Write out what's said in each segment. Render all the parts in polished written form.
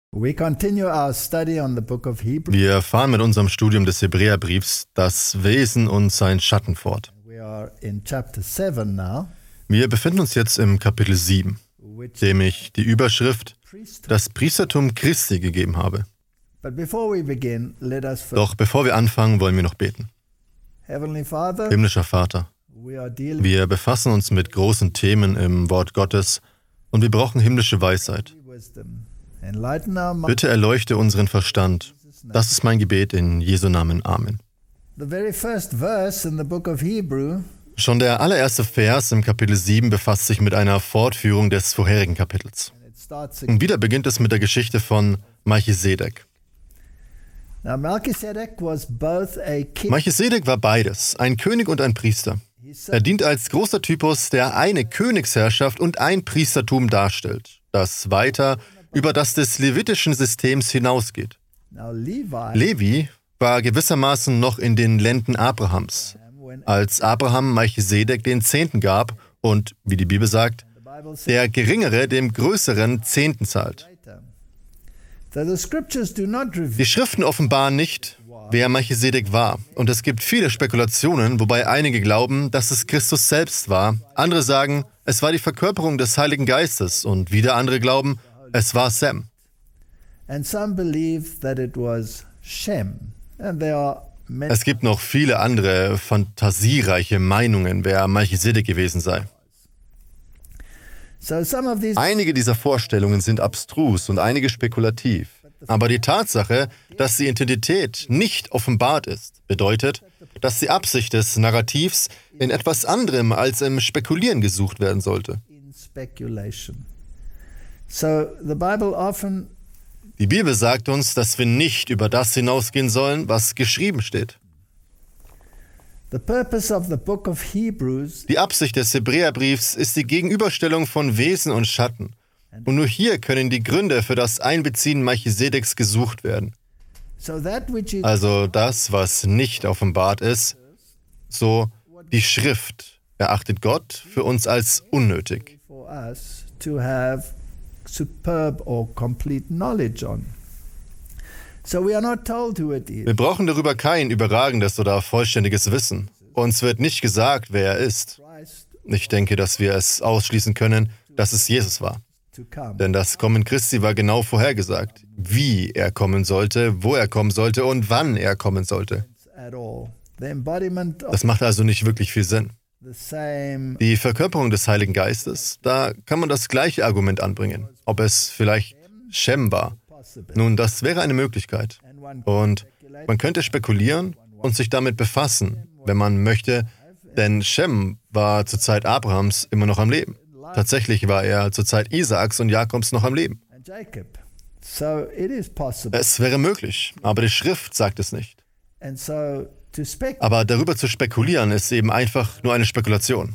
Wir fahren mit unserem Studium des Hebräerbriefs das Wesen und sein Schatten fort. Wir befinden uns jetzt im Kapitel 7, dem ich die Überschrift Das Priestertum Christi gegeben habe. Doch bevor wir anfangen, wollen wir noch beten. Himmlischer Vater, wir befassen uns mit großen Themen im Wort Gottes und wir brauchen himmlische Weisheit. Bitte erleuchte unseren Verstand. Das ist mein Gebet in Jesu Namen. Amen. Schon der allererste Vers im Kapitel 7 befasst sich mit einer Fortführung des vorherigen Kapitels. Und wieder beginnt es mit der Geschichte von Melchisedek. Melchisedek war beides, ein König und ein Priester. Er dient als großer Typus, der eine Königsherrschaft und ein Priestertum darstellt, das weiter über das des levitischen Systems hinausgeht. Levi war gewissermaßen noch in den Lenden Abrahams, als Abraham Melchisedek den Zehnten gab und, wie die Bibel sagt, der Geringere dem Größeren Zehnten zahlt. Die Schriften offenbaren nicht, wer Melchisedek war, und es gibt viele Spekulationen, wobei einige glauben, dass es Christus selbst war, andere sagen, es war die Verkörperung des Heiligen Geistes und wieder andere glauben, es war Sem. Es gibt noch viele andere fantasiereiche Meinungen, wer Melchisedek gewesen sei. Einige dieser Vorstellungen sind abstrus und einige spekulativ. Aber die Tatsache, dass die Identität nicht offenbart ist, bedeutet, dass die Absicht des Narrativs in etwas anderem als im Spekulieren gesucht werden sollte. Die Bibel sagt uns, dass wir nicht über das hinausgehen sollen, was geschrieben steht. Die Absicht des Hebräerbriefs ist die Gegenüberstellung von Wesen und Schatten. Und nur hier können die Gründe für das Einbeziehen Melchisedeks gesucht werden. Also das, was nicht offenbart ist, so die Schrift erachtet Gott für uns als unnötig. Wir brauchen darüber kein überragendes oder vollständiges Wissen. Uns wird nicht gesagt, wer er ist. Ich denke, dass wir es ausschließen können, dass es Jesus war. Denn das Kommen Christi war genau vorhergesagt, wie er kommen sollte, wo er kommen sollte und wann er kommen sollte. Das macht also nicht wirklich viel Sinn. Die Verkörperung des Heiligen Geistes, da kann man das gleiche Argument anbringen, ob es vielleicht Shem war. Nun, das wäre eine Möglichkeit. Und man könnte spekulieren und sich damit befassen, wenn man möchte, denn Shem war zur Zeit Abrahams immer noch am Leben. Tatsächlich war er zur Zeit Isaaks und Jakobs noch am Leben. Es wäre möglich, aber die Schrift sagt es nicht. Aber darüber zu spekulieren, ist eben einfach nur eine Spekulation.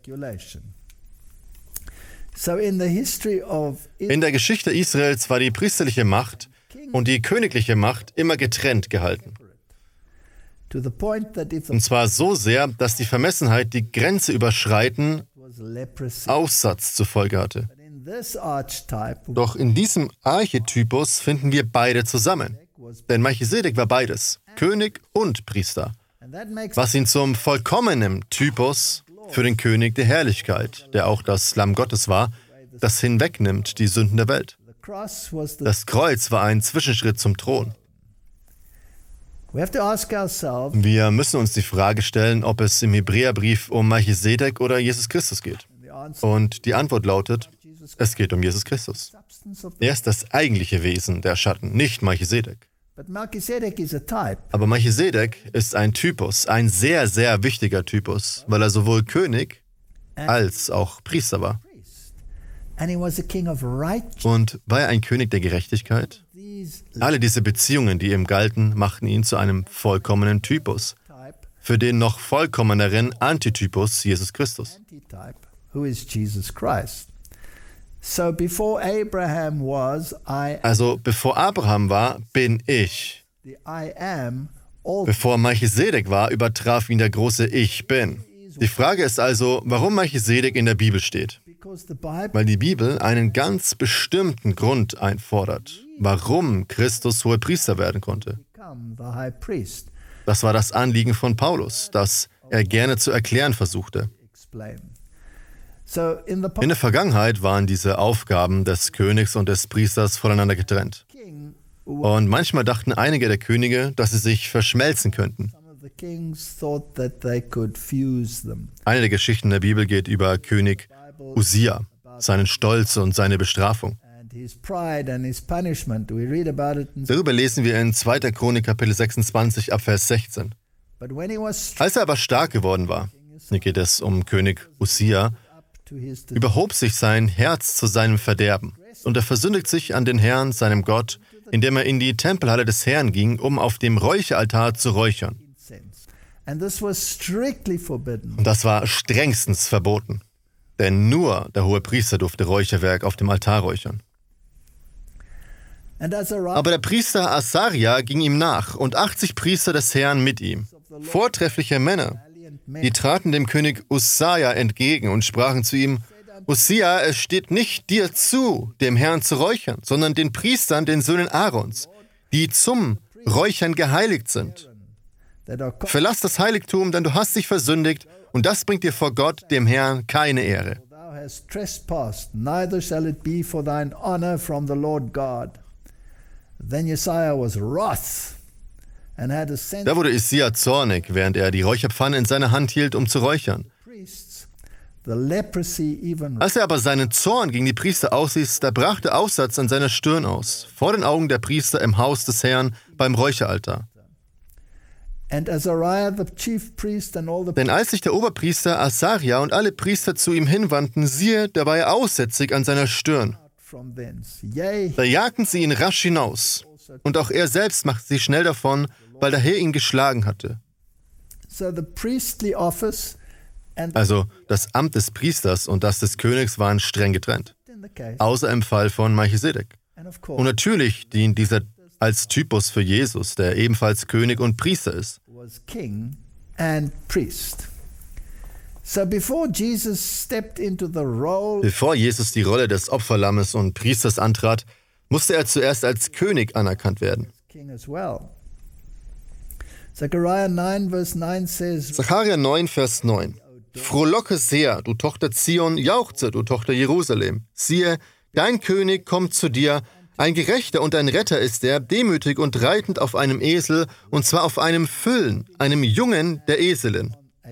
In der Geschichte Israels war die priesterliche Macht und die königliche Macht immer getrennt gehalten. Und zwar so sehr, dass die Vermessenheit die Grenze überschreiten Aussatz zur Folge hatte. Doch in diesem Archetypus finden wir beide zusammen. Denn Melchisedek war beides, König und Priester, was ihn zum vollkommenen Typus für den König der Herrlichkeit, der auch das Lamm Gottes war, das hinwegnimmt die Sünden der Welt. Das Kreuz war ein Zwischenschritt zum Thron. Wir müssen uns die Frage stellen, ob es im Hebräerbrief um Melchisedek oder Jesus Christus geht. Und die Antwort lautet, es geht um Jesus Christus. Er ist das eigentliche Wesen der Schatten, nicht Melchisedek. Aber Melchisedek ist ein Typus, ein sehr, sehr wichtiger Typus, weil er sowohl König als auch Priester war. Und war er ein König der Gerechtigkeit? Alle diese Beziehungen, die ihm galten, machten ihn zu einem vollkommenen Typus, für den noch vollkommeneren Antitypus Jesus Christus. Also bevor Abraham war, bin ich. Bevor Melchisedek war, übertraf ihn der große Ich Bin. Die Frage ist also, warum Melchisedek in der Bibel steht. Weil die Bibel einen ganz bestimmten Grund einfordert, warum Christus Hohepriester werden konnte. Das war das Anliegen von Paulus, das er gerne zu erklären versuchte. In der Vergangenheit waren diese Aufgaben des Königs und des Priesters voneinander getrennt. Und manchmal dachten einige der Könige, dass sie sich verschmelzen könnten. Eine der Geschichten der Bibel geht über König Usia, seinen Stolz und seine Bestrafung. Darüber lesen wir in 2. Chronik Kapitel 26 ab Vers 16. Als er aber stark geworden war, hier geht es um König Usia, überhob sich sein Herz zu seinem Verderben und er versündigt sich an den Herrn, seinem Gott, indem er in die Tempelhalle des Herrn ging, um auf dem Räucheraltar zu räuchern. Und das war strengstens verboten, denn nur der Hohepriester durfte Räucherwerk auf dem Altar räuchern. Aber der Priester Asaria ging ihm nach und 80 Priester des Herrn mit ihm, vortreffliche Männer. Die traten dem König Usia entgegen und sprachen zu ihm: Usia, es steht nicht dir zu, dem Herrn zu räuchern, sondern den Priestern, den Söhnen Aarons, die zum Räuchern geheiligt sind. Verlass das Heiligtum, denn du hast dich versündigt, und das bringt dir vor Gott, dem Herrn, keine Ehre. Da wurde Usia zornig, während er die Räucherpfanne in seiner Hand hielt, um zu räuchern. Als er aber seinen Zorn gegen die Priester ausließ, da brach der Aussatz an seiner Stirn aus, vor den Augen der Priester im Haus des Herrn beim Räucheraltar. Denn als sich der Oberpriester Asaria und alle Priester zu ihm hinwandten, siehe, da war er aussätzig an seiner Stirn. Da jagten sie ihn rasch hinaus, und auch er selbst machte sich schnell davon, weil der Herr ihn geschlagen hatte. Also das Amt des Priesters und das des Königs waren streng getrennt, außer im Fall von Melchisedek. Und natürlich dient dieser als Typus für Jesus, der ebenfalls König und Priester ist. Bevor Jesus die Rolle des Opferlammes und Priesters antrat, musste er zuerst als König anerkannt werden. Sacharja 9, Vers 9. Frohlocke sehr, du Tochter Zion, jauchze, du Tochter Jerusalem. Siehe, dein König kommt zu dir, ein Gerechter und ein Retter ist er, demütig und reitend auf einem Esel, und zwar auf einem Füllen, einem Jungen der Eselin.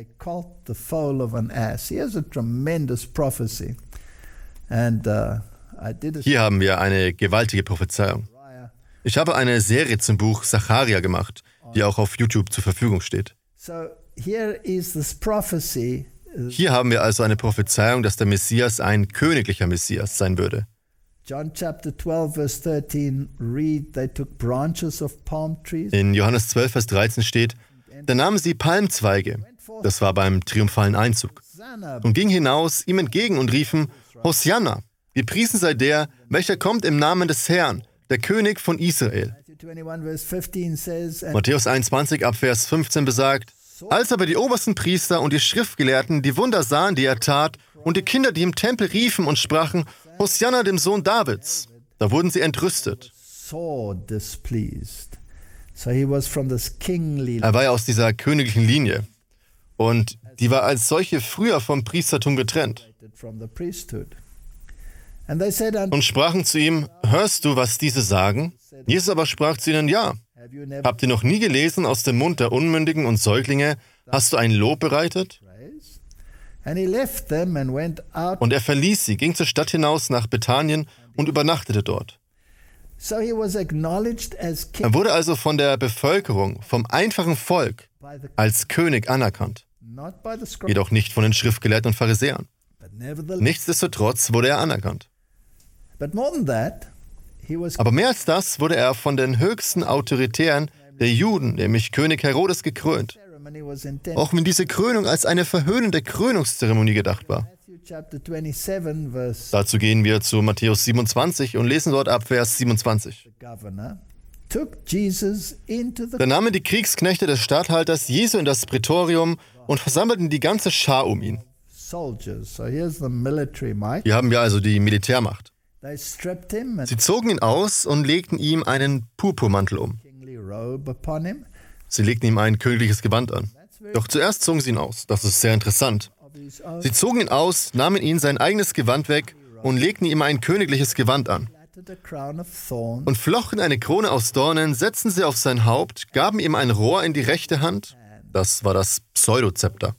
Hier haben wir eine gewaltige Prophezeiung. Ich habe eine Serie zum Buch Sacharja gemacht, die auch auf YouTube zur Verfügung steht. Hier haben wir also eine Prophezeiung, dass der Messias ein königlicher Messias sein würde. In Johannes 12, Vers 13 steht: Da nahmen sie Palmzweige, das war beim triumphalen Einzug, und gingen hinaus ihm entgegen und riefen: Hosianna, gepriesen sei der, welcher kommt im Namen des Herrn, der König von Israel. Matthäus 21, ab Vers 15 besagt: Als aber die obersten Priester und die Schriftgelehrten die Wunder sahen, die er tat, und die Kinder, die im Tempel riefen und sprachen: Hosianna dem Sohn Davids, da wurden sie entrüstet. Er war ja aus dieser königlichen Linie und die war als solche früher vom Priestertum getrennt. Und sprachen zu ihm: Hörst du, was diese sagen? Jesus aber sprach zu ihnen: Ja. Habt ihr noch nie gelesen, aus dem Mund der Unmündigen und Säuglinge hast du ein Lob bereitet? Und er verließ sie, ging zur Stadt hinaus nach Bethanien und übernachtete dort. Er wurde also von der Bevölkerung, vom einfachen Volk, als König anerkannt, jedoch nicht von den Schriftgelehrten und Pharisäern. Nichtsdestotrotz wurde er anerkannt. Aber mehr als das wurde er von den höchsten Autoritären der Juden, nämlich König Herodes, gekrönt. Auch wenn diese Krönung als eine verhöhnende Krönungszeremonie gedacht war. Dazu gehen wir zu Matthäus 27 und lesen dort ab Vers 27. Da nahmen die Kriegsknechte des Statthalters Jesu in das Prätorium und versammelten die ganze Schar um ihn. Hier haben wir also die Militärmacht. Sie zogen ihn aus und legten ihm einen Purpurmantel um. Sie legten ihm ein königliches Gewand an. Doch zuerst zogen sie ihn aus. Das ist sehr interessant. Sie zogen ihn aus, nahmen ihm sein eigenes Gewand weg und legten ihm ein königliches Gewand an. Und flochten eine Krone aus Dornen, setzten sie auf sein Haupt, gaben ihm ein Rohr in die rechte Hand. Das war das Pseudozepter.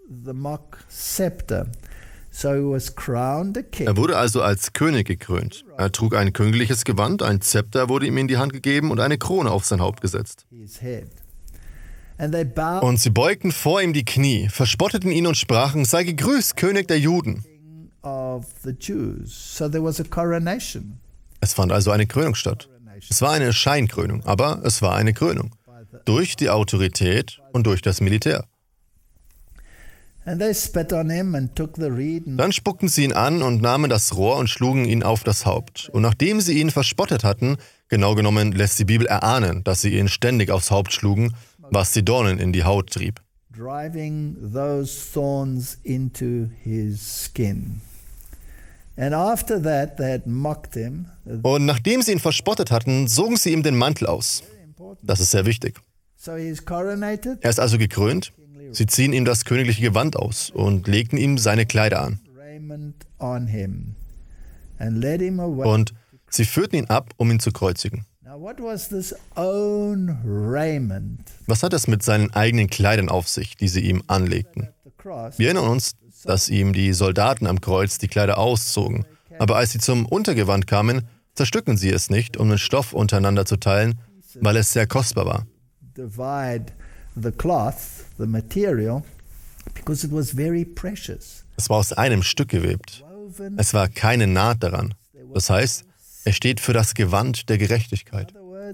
Er wurde also als König gekrönt. Er trug ein königliches Gewand, ein Zepter wurde ihm in die Hand gegeben und eine Krone auf sein Haupt gesetzt. Und sie beugten vor ihm die Knie, verspotteten ihn und sprachen, sei gegrüßt, König der Juden. Es fand also eine Krönung statt. Es war eine Scheinkrönung, aber es war eine Krönung. Durch die Autorität und durch das Militär. Dann spuckten sie ihn an und nahmen das Rohr und schlugen ihn auf das Haupt. Und nachdem sie ihn verspottet hatten, genau genommen lässt die Bibel erahnen, dass sie ihn ständig aufs Haupt schlugen, was die Dornen in die Haut trieb. Und nachdem sie ihn verspottet hatten, sogen sie ihm den Mantel aus. Das ist sehr wichtig. Er ist also gekrönt. Sie ziehen ihm das königliche Gewand aus und legten ihm seine Kleider an. Und sie führten ihn ab, um ihn zu kreuzigen. Was hat es mit seinen eigenen Kleidern auf sich, die sie ihm anlegten? Wir erinnern uns, dass ihm die Soldaten am Kreuz die Kleider auszogen. Aber als sie zum Untergewand kamen, zerstückten sie es nicht, um den Stoff untereinander zu teilen, weil es sehr kostbar war. Es war aus einem Stück gewebt. Es war keine Naht daran. Das heißt, es steht für das Gewand der Gerechtigkeit.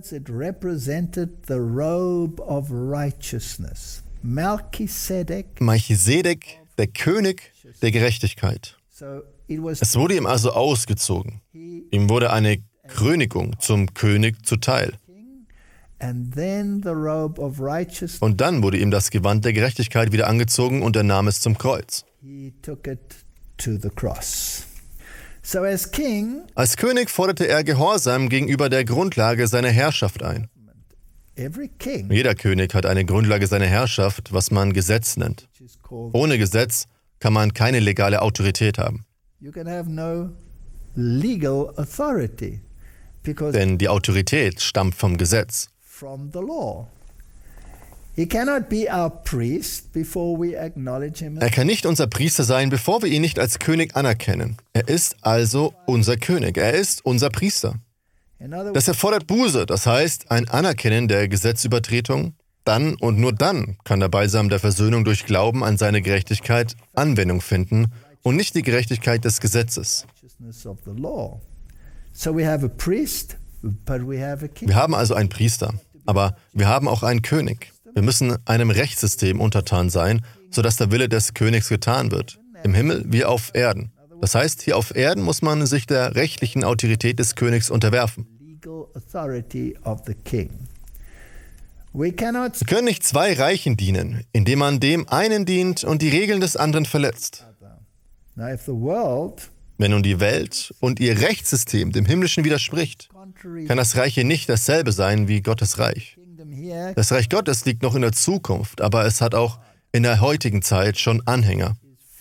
Melchisedek, der König der Gerechtigkeit. Es wurde ihm also ausgezogen. Ihm wurde eine Krönigung zum König zuteil. Und dann wurde ihm das Gewand der Gerechtigkeit wieder angezogen und er nahm es zum Kreuz. Als König forderte er Gehorsam gegenüber der Grundlage seiner Herrschaft ein. Jeder König hat eine Grundlage seiner Herrschaft, was man Gesetz nennt. Ohne Gesetz kann man keine legale Autorität haben. Denn die Autorität stammt vom Gesetz. Er kann nicht unser Priester sein, bevor wir ihn nicht als König anerkennen. Er ist also unser König. Er ist unser Priester. Das erfordert Buße, das heißt ein Anerkennen der Gesetzübertretung. Dann und nur dann kann der Balsam der Versöhnung durch Glauben an seine Gerechtigkeit Anwendung finden und nicht die Gerechtigkeit des Gesetzes. Wir haben also einen Priester, aber wir haben auch einen König. Wir müssen einem Rechtssystem untertan sein, sodass der Wille des Königs getan wird, im Himmel wie auf Erden. Das heißt, hier auf Erden muss man sich der rechtlichen Autorität des Königs unterwerfen. Wir können nicht zwei Reichen dienen, indem man dem einen dient und die Regeln des anderen verletzt. Wenn nun die Welt und ihr Rechtssystem dem Himmlischen widerspricht, kann das Reich hier nicht dasselbe sein wie Gottes Reich. Das Reich Gottes liegt noch in der Zukunft, aber es hat auch in der heutigen Zeit schon Anhänger.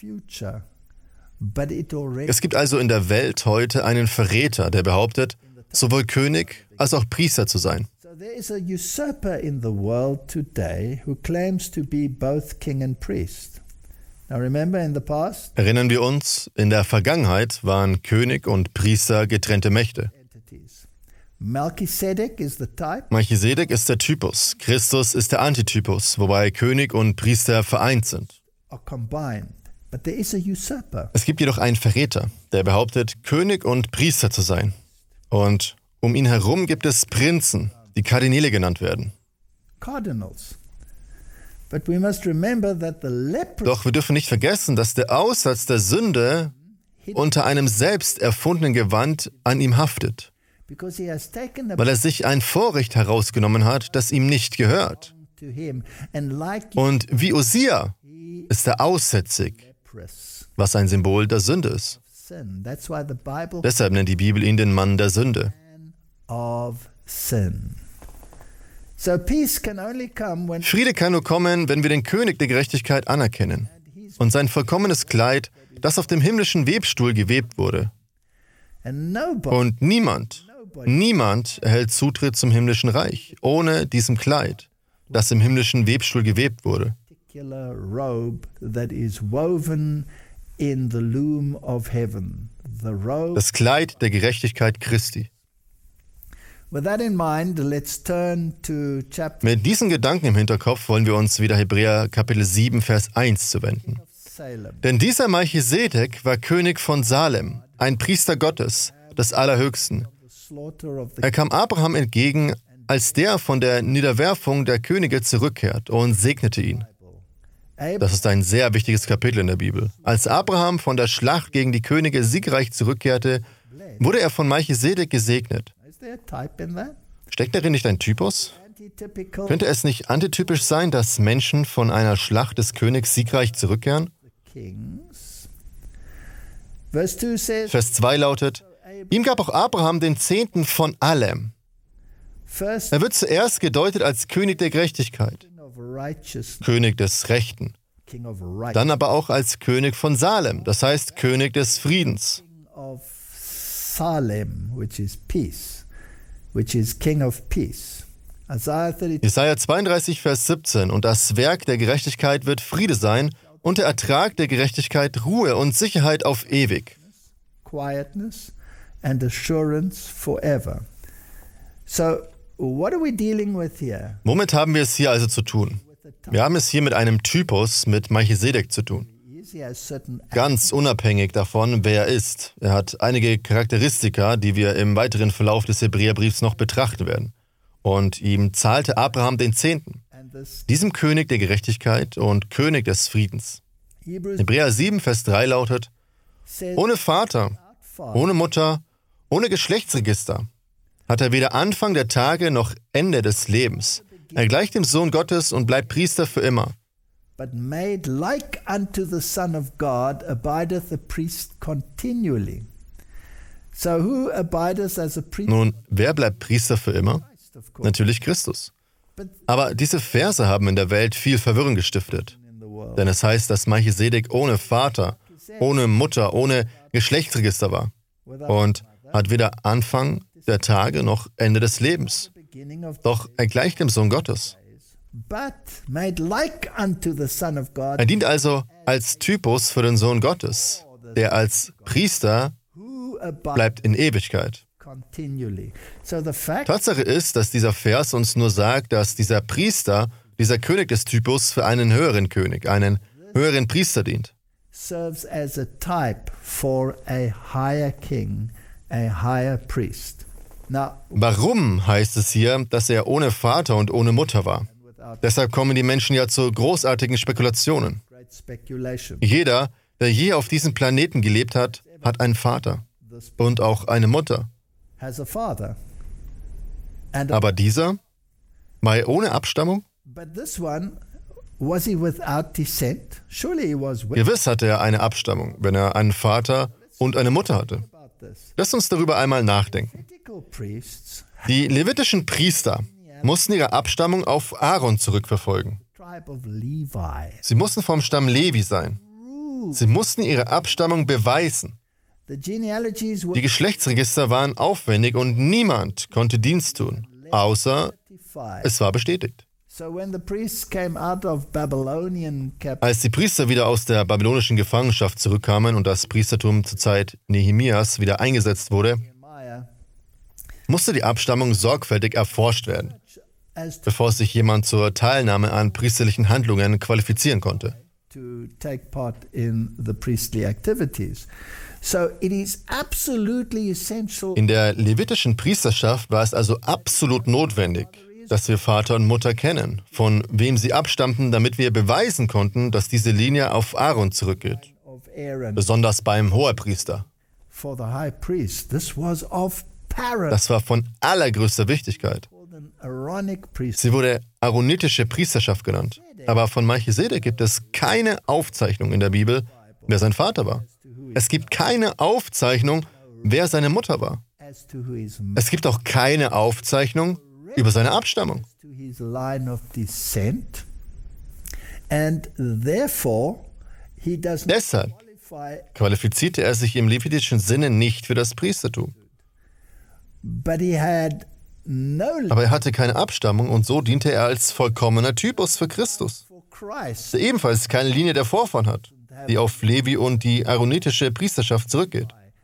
Es gibt also in der Welt heute einen Verräter, der behauptet, sowohl König als auch Priester zu sein. There is a usurper in the world today who claims to be both king and priest. Now remember in the past? Erinnern wir uns, in der Vergangenheit waren König und Priester getrennte Mächte. Melchizedek is the type. Melchisedek ist der Typus, Christus ist der Antitypus, wobei König und Priester vereint sind. Are combined. But there is a usurper. Es gibt jedoch einen Verräter, der behauptet, König und Priester zu sein. Und um ihn herum gibt es Prinzen, die Kardinäle genannt werden. Cardinals. But we must remember that the leprosy. Doch wir dürfen nicht vergessen, dass der Aussatz der Sünde unter einem selbst erfundenen Gewand an ihm haftet. weil er sich ein Vorrecht herausgenommen hat, das ihm nicht gehört. Und wie Usia ist er aussätzig, was ein Symbol der Sünde ist. Deshalb nennt die Bibel ihn den Mann der Sünde. Friede kann nur kommen, wenn wir den König der Gerechtigkeit anerkennen und sein vollkommenes Kleid, das auf dem himmlischen Webstuhl gewebt wurde. Und niemand erhält Zutritt zum himmlischen Reich ohne diesem Kleid, das im himmlischen Webstuhl gewebt wurde. Das Kleid der Gerechtigkeit Christi. Mit diesen Gedanken im Hinterkopf wollen wir uns wieder Hebräer Kapitel 7, Vers 1 zuwenden. Denn dieser Melchisedek war König von Salem, ein Priester Gottes, des Allerhöchsten. Er kam Abraham entgegen, als der von der Niederwerfung der Könige zurückkehrt, und segnete ihn. Das ist ein sehr wichtiges Kapitel in der Bibel. Als Abraham von der Schlacht gegen die Könige siegreich zurückkehrte, wurde er von Melchisedek gesegnet. Steckt darin nicht ein Typus? Könnte es nicht antitypisch sein, dass Menschen von einer Schlacht des Königs siegreich zurückkehren? Vers 2 lautet, ihm gab auch Abraham den Zehnten von allem. Er wird zuerst gedeutet als König der Gerechtigkeit, König des Rechten, dann aber auch als König von Salem, das heißt König des Friedens. Jesaja 32, Vers 17, und das Werk der Gerechtigkeit wird Friede sein und der Ertrag der Gerechtigkeit Ruhe und Sicherheit auf ewig. Quietness and assurance forever. So, what are we dealing with here? Womit haben wir es hier also zu tun? Wir haben es hier mit einem Typus, mit Melchisedek zu tun. Ganz unabhängig davon, wer er ist. Er hat einige Charakteristika, die wir im weiteren Verlauf des Hebräerbriefs noch betrachten werden. Und ihm zahlte Abraham den Zehnten, diesem König der Gerechtigkeit und König des Friedens. Hebräer 7, Vers 3 lautet, ohne Vater, ohne Mutter, ohne Geschlechtsregister hat er weder Anfang der Tage noch Ende des Lebens. Er gleicht dem Sohn Gottes und bleibt Priester für immer. But made like unto the Son of God abideth a priest continually. So who abideth as a priest? Nun, wer bleibt Priester für immer? Natürlich Christus. Aber diese Verse haben in der Welt viel Verwirrung gestiftet. Denn es heißt, dass Melchisedek ohne Vater, ohne Mutter, ohne Geschlechtsregister war und hat weder Anfang der Tage noch Ende des Lebens. Doch er gleicht dem Sohn Gottes. Er dient also als Typus für den Sohn Gottes, der als Priester bleibt in Ewigkeit. Tatsache ist, dass dieser Vers uns nur sagt, dass dieser Priester, dieser König des Typus für einen höheren König, einen höheren Priester dient. Serves as a type for a higher king, a higher priest. Now, warum heißt es hier, dass er ohne Vater und ohne Mutter war? Deshalb kommen die Menschen ja zu großartigen Spekulationen. Jeder, der je auf diesem Planeten gelebt hat, hat einen Vater und auch eine Mutter. Aber dieser? War er ohne Abstammung? Gewiss hatte er eine Abstammung, wenn er einen Vater und eine Mutter hatte. Lasst uns darüber einmal nachdenken. Die levitischen Priester mussten ihre Abstammung auf Aaron zurückverfolgen. Sie mussten vom Stamm Levi sein. Sie mussten ihre Abstammung beweisen. Die Geschlechtsregister waren aufwendig und niemand konnte Dienst tun, außer es war bestätigt. Als die Priester wieder aus der babylonischen Gefangenschaft zurückkamen und das Priestertum zur Zeit Nehemias wieder eingesetzt wurde, musste die Abstammung sorgfältig erforscht werden, bevor sich jemand zur Teilnahme an priesterlichen Handlungen qualifizieren konnte. In der levitischen Priesterschaft war es also absolut notwendig, dass wir Vater und Mutter kennen, von wem sie abstammten, damit wir beweisen konnten, dass diese Linie auf Aaron zurückgeht, besonders beim Hohepriester. Das war von allergrößter Wichtigkeit. Sie wurde aaronitische Priesterschaft genannt. Aber von Melchisedek gibt es keine Aufzeichnung in der Bibel, wer sein Vater war. Es gibt keine Aufzeichnung, wer seine Mutter war. Es gibt auch keine Aufzeichnung über seine Abstammung. Deshalb qualifizierte er sich im levitischen Sinne nicht für das Priestertum. Aber er hatte keine Abstammung und so diente er als vollkommener Typus für Christus, der ebenfalls keine Linie der Vorfahren hat, die auf Levi und die aaronitische Priesterschaft zurückgeht.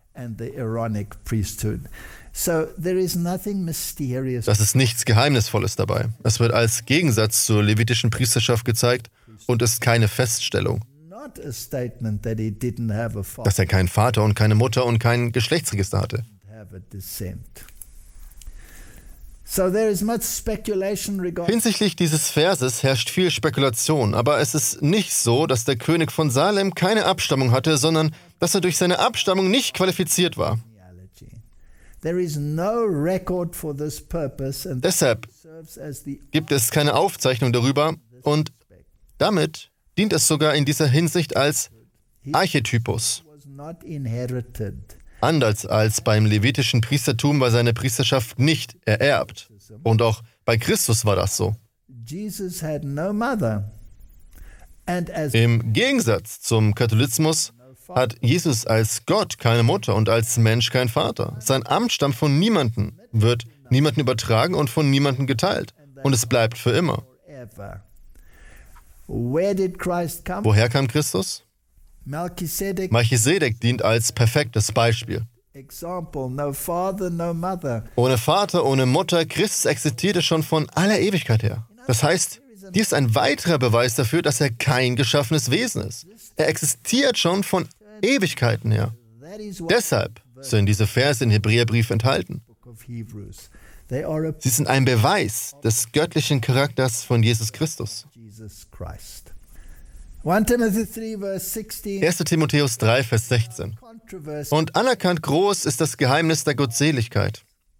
Das ist nichts Geheimnisvolles dabei. Es wird als Gegensatz zur levitischen Priesterschaft gezeigt und ist keine Feststellung, dass er keinen Vater und keine Mutter und kein Geschlechtsregister hatte. Hinsichtlich dieses Verses herrscht viel Spekulation, aber es ist nicht so, dass der König von Salem keine Abstammung hatte, sondern dass er durch seine Abstammung nicht qualifiziert war. Deshalb gibt es keine Aufzeichnung darüber und damit dient es sogar in dieser Hinsicht als Archetypus. Anders als beim levitischen Priestertum war seine Priesterschaft nicht ererbt. Und auch bei Christus war das so. Im Gegensatz zum Katholizismus hat Jesus als Gott keine Mutter und als Mensch keinen Vater. Sein Amt stammt von niemandem, wird niemandem übertragen und von niemandem geteilt. Und es bleibt für immer. Woher kam Christus? Melchisedek dient als perfektes Beispiel. Ohne Vater, ohne Mutter, Christus existierte schon von aller Ewigkeit her. Das heißt, dies ist ein weiterer Beweis dafür, dass er kein geschaffenes Wesen ist. Er existiert schon von Ewigkeiten her. Deshalb sind diese Verse im Hebräerbrief enthalten. Sie sind ein Beweis des göttlichen Charakters von Jesus Christus. 1. Timotheus 3, Vers 16. Und anerkannt groß ist das Geheimnis der Gottseligkeit.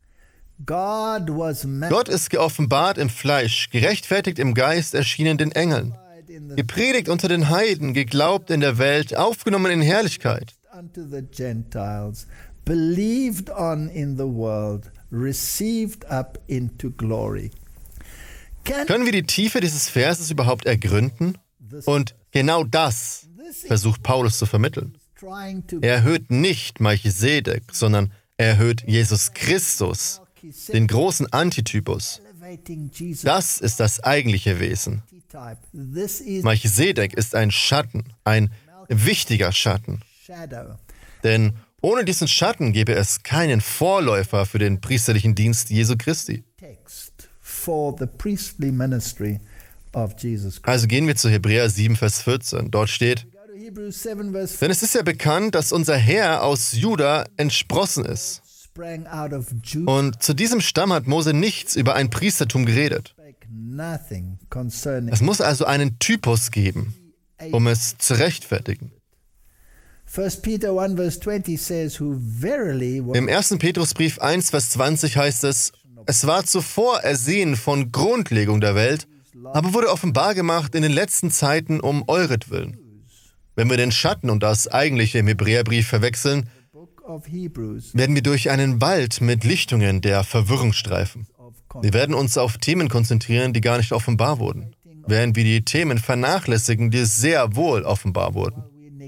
Gott ist geoffenbart im Fleisch, gerechtfertigt im Geist, erschienen den Engeln, gepredigt unter den Heiden, geglaubt in der Welt, aufgenommen in Herrlichkeit. Believed on in the world, received up into glory. Können wir die Tiefe dieses Verses überhaupt ergründen? Und genau das versucht Paulus zu vermitteln. Er erhöht nicht Melchisedek, sondern er erhöht Jesus Christus, den großen Antitypus. Das ist das eigentliche Wesen. Melchisedek ist ein Schatten, ein wichtiger Schatten. Denn ohne diesen Schatten gäbe es keinen Vorläufer für den priesterlichen Dienst Jesu Christi. Also gehen wir zu Hebräer 7, Vers 14. Dort steht: Denn es ist ja bekannt, dass unser Herr aus Juda entsprossen ist. Und zu diesem Stamm hat Mose nichts über ein Priestertum geredet. Es muss also einen Typus geben, um es zu rechtfertigen. Im 1. Petrusbrief 1, Vers 20 heißt es: Es war zuvor ersehen von Grundlegung der Welt, aber wurde offenbar gemacht in den letzten Zeiten um euretwillen. Wenn wir den Schatten und das eigentliche im Hebräerbrief verwechseln, werden wir durch einen Wald mit Lichtungen der Verwirrung streifen. Wir werden uns auf Themen konzentrieren, die gar nicht offenbar wurden, während wir die Themen vernachlässigen, die sehr wohl offenbar wurden.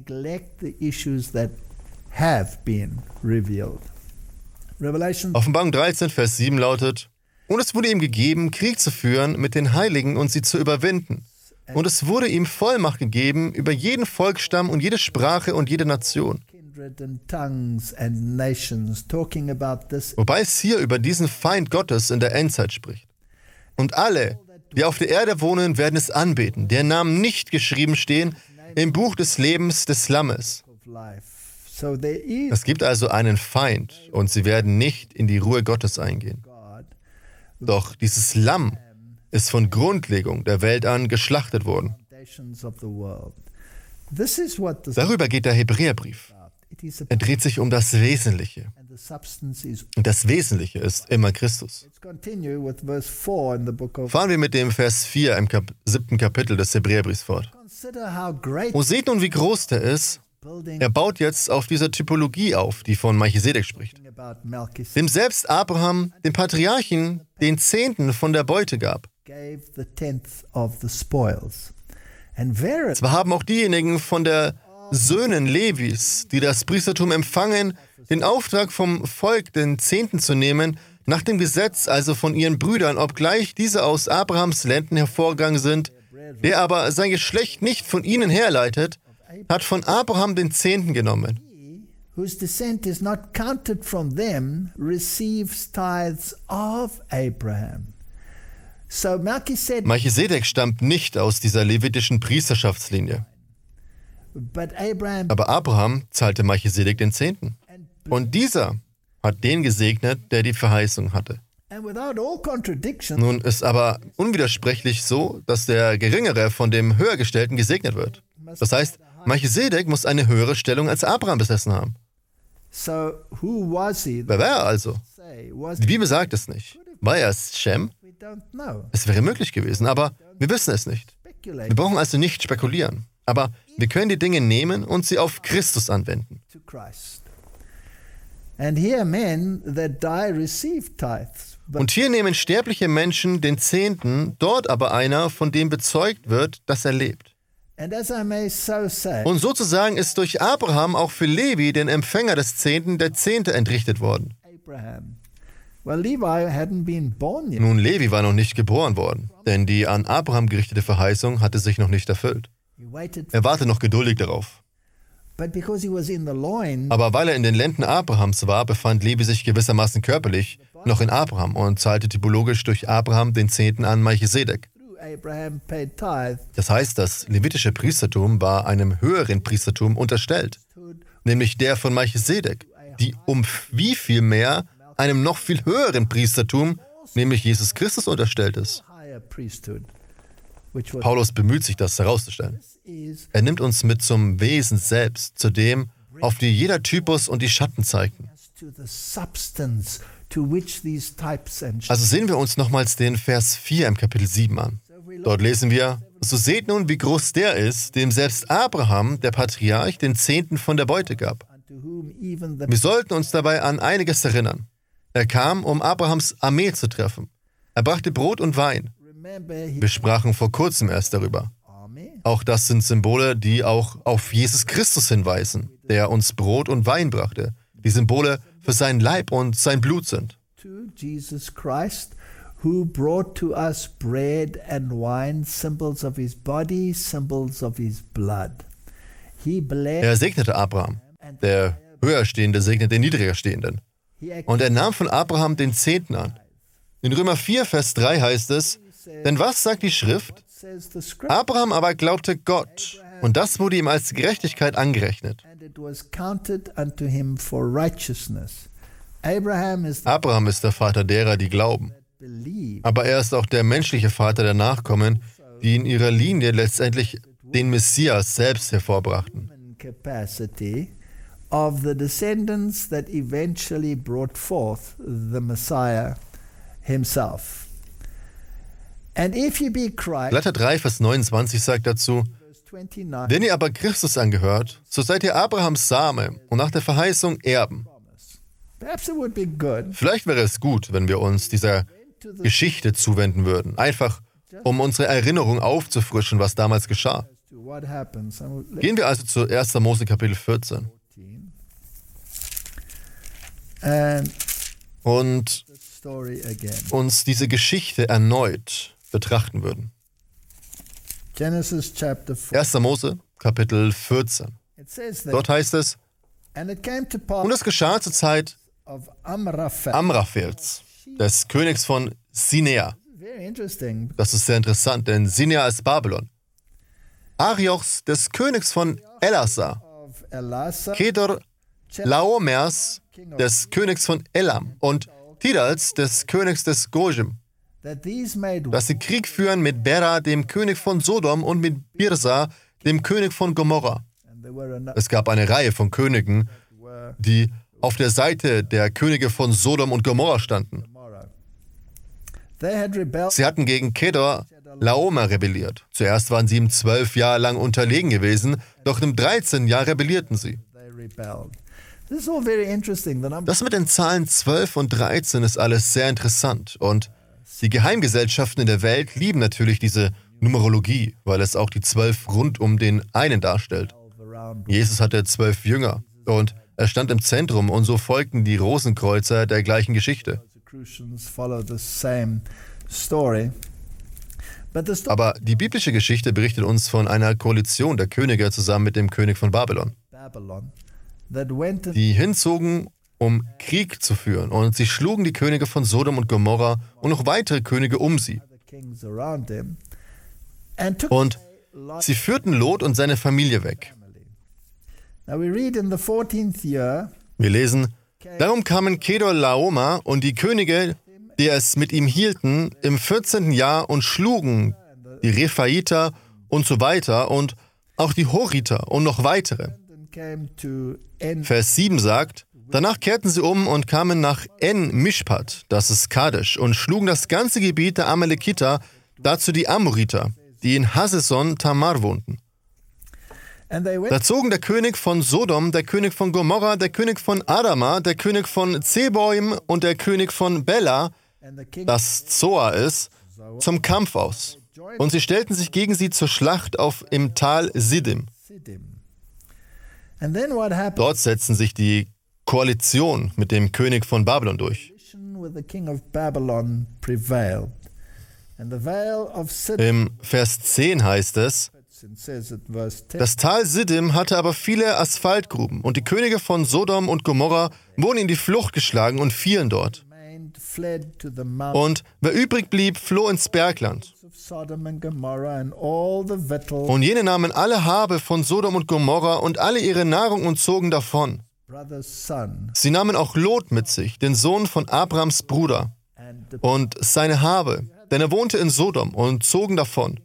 Offenbarung 13, Vers 7 lautet: Und es wurde ihm gegeben, Krieg zu führen mit den Heiligen und sie zu überwinden. Und es wurde ihm Vollmacht gegeben über jeden Volksstamm und jede Sprache und jede Nation. Wobei es hier über diesen Feind Gottes in der Endzeit spricht. Und alle, die auf der Erde wohnen, werden es anbeten, deren Namen nicht geschrieben stehen im Buch des Lebens des Lammes. Es gibt also einen Feind und sie werden nicht in die Ruhe Gottes eingehen. Doch dieses Lamm ist von Grundlegung der Welt an geschlachtet worden. Darüber geht der Hebräerbrief. Er dreht sich um das Wesentliche. Und das Wesentliche ist immer Christus. Fahren wir mit dem Vers 4 im 7. Kapitel des Hebräerbriefs fort. Und seht nun, wie groß der ist. Er baut jetzt auf dieser Typologie auf, die von Melchisedek spricht, dem selbst Abraham, dem Patriarchen, den Zehnten von der Beute gab. Zwar haben auch diejenigen von der Söhnen Levis, die das Priestertum empfangen, den Auftrag vom Volk, den Zehnten zu nehmen, nach dem Gesetz, also von ihren Brüdern, obgleich diese aus Abrahams Lenden hervorgegangen sind, der aber sein Geschlecht nicht von ihnen herleitet, hat von Abraham den Zehnten genommen. Whose descent is not counted from them, receives tithes of Abraham. So Melchisedek stammt nicht aus dieser levitischen Priesterschaftslinie. Aber Abraham zahlte Melchisedek den Zehnten. Und dieser hat den gesegnet, der die Verheißung hatte. Nun ist aber unwidersprechlich so, dass der Geringere von dem Höhergestellten gesegnet wird. Das heißt, Melchisedek muss eine höhere Stellung als Abraham besessen haben. Wer war er also? Die Bibel sagt es nicht. War er es Shem? Es wäre möglich gewesen, aber wir wissen es nicht. Wir brauchen also nicht spekulieren. Aber wir können die Dinge nehmen und sie auf Christus anwenden. Und hier nehmen sterbliche Menschen den Zehnten, dort aber einer, von dem bezeugt wird, dass er lebt. Und sozusagen ist durch Abraham auch für Levi, den Empfänger des Zehnten, der Zehnte entrichtet worden. Nun, Levi war noch nicht geboren worden, denn die an Abraham gerichtete Verheißung hatte sich noch nicht erfüllt. Er wartete noch geduldig darauf. Aber weil er in den Lenden Abrahams war, befand Levi sich gewissermaßen körperlich noch in Abraham und zahlte typologisch durch Abraham den Zehnten an Melchisedek. Das heißt, das levitische Priestertum war einem höheren Priestertum unterstellt, nämlich der von Melchisedek, die um wie viel mehr einem noch viel höheren Priestertum, nämlich Jesus Christus, unterstellt ist. Paulus bemüht sich, das herauszustellen. Er nimmt uns mit zum Wesen selbst, zu dem, auf die jeder Typus und die Schatten zeigten. Also sehen wir uns nochmals den Vers 4 im Kapitel 7 an. Dort lesen wir, so seht nun, wie groß der ist, dem selbst Abraham, der Patriarch, den Zehnten von der Beute gab. Wir sollten uns dabei an einiges erinnern. Er kam, um Abrahams Armee zu treffen. Er brachte Brot und Wein. Wir sprachen vor kurzem erst darüber. Auch das sind Symbole, die auch auf Jesus Christus hinweisen, der uns Brot und Wein brachte, die Symbole für seinen Leib und sein Blut sind. Jesus Christ, who brought to us bread and wine, symbols of his body, symbols of his blood. Er segnete Abraham. Der Höherstehende segnete den Niedrigerstehenden. Und er nahm von Abraham den Zehnten an. In Römer 4, Vers 3 heißt es, denn was sagt die Schrift? Abraham aber glaubte Gott, und das wurde ihm als Gerechtigkeit angerechnet. Abraham ist der Vater derer, die glauben. Aber er ist auch der menschliche Vater der Nachkommen, die in ihrer Linie letztendlich den Messias selbst hervorbrachten. Of the descendants that eventually brought forth the Messiah himself. And if you be Christ, Galater 3, Vers 29 sagt dazu, wenn ihr aber Christus angehört, so seid ihr Abrahams Same und nach der Verheißung Erben. Vielleicht wäre es gut, wenn wir uns dieser Geschichte zuwenden würden, einfach um unsere Erinnerung aufzufrischen, was damals geschah. Gehen wir also zu 1. Mose Kapitel 14. Und uns diese Geschichte erneut betrachten würden. 1. Mose, Kapitel 14. Dort heißt es, und es geschah zur Zeit Amraphels, des Königs von Sinea. Das ist sehr interessant, denn Sinea ist Babylon. Ariochs, des Königs von Elasar. Kedor Laomers, des Königs von Elam, und Tidals, des Königs des Gojim, dass sie Krieg führen mit Bera, dem König von Sodom, und mit Birsa, dem König von Gomorra. Es gab eine Reihe von Königen, die auf der Seite der Könige von Sodom und Gomorra standen. Sie hatten gegen Kedor Laomer rebelliert. Zuerst waren sie ihm 12 Jahre lang unterlegen gewesen, doch im 13. Jahr rebellierten sie. Das mit den Zahlen 12 und 13 ist alles sehr interessant und die Geheimgesellschaften in der Welt lieben natürlich diese Numerologie, weil es auch die 12 rund um den einen darstellt. Jesus hatte 12 Jünger und er stand im Zentrum und so folgten die Rosenkreuzer der gleichen Geschichte. Aber die biblische Geschichte berichtet uns von einer Koalition der Könige zusammen mit dem König von Babylon, die hinzogen, um Krieg zu führen, und sie schlugen die Könige von Sodom und Gomorra und noch weitere Könige um sie. Und sie führten Lot und seine Familie weg. Wir lesen, darum kamen Kedor Laomer und die Könige, die es mit ihm hielten, im 14. Jahr und schlugen die Rephaiter und so weiter und auch die Horiter und noch weitere. Vers 7 sagt, danach kehrten sie um und kamen nach En-Mishpat, das ist Kadesh, und schlugen das ganze Gebiet der Amalekiter, dazu die Amoriter, die in Haseson Tamar wohnten. Da zogen der König von Sodom, der König von Gomorra, der König von Adama, der König von Zeboim und der König von Bela, das Zoar ist, zum Kampf aus. Und sie stellten sich gegen sie zur Schlacht im Tal Siddim. Dort setzten sich die Koalition mit dem König von Babylon durch. Im Vers 10 heißt es, das Tal Siddim hatte aber viele Asphaltgruben und die Könige von Sodom und Gomorra wurden in die Flucht geschlagen und fielen dort. Und wer übrig blieb, floh ins Bergland. Und jene nahmen alle Habe von Sodom und Gomorra und alle ihre Nahrung und zogen davon. Sie nahmen auch Lot mit sich, den Sohn von Abrams Bruder, und seine Habe, denn er wohnte in Sodom, und zogen davon.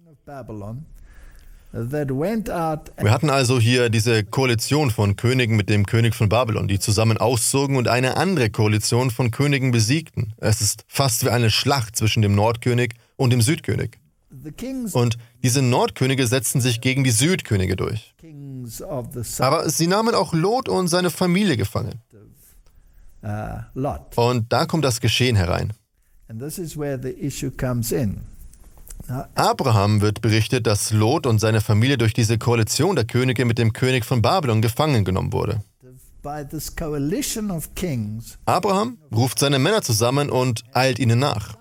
Wir hatten also hier diese Koalition von Königen mit dem König von Babylon, die zusammen auszogen und eine andere Koalition von Königen besiegten. Es ist fast wie eine Schlacht zwischen dem Nordkönig und dem Südkönig. Und diese Nordkönige setzten sich gegen die Südkönige durch. Aber sie nahmen auch Lot und seine Familie gefangen. Und da kommt das Geschehen herein. Abraham wird berichtet, dass Lot und seine Familie durch diese Koalition der Könige mit dem König von Babylon gefangen genommen wurde. Abraham ruft seine Männer zusammen und eilt ihnen nach.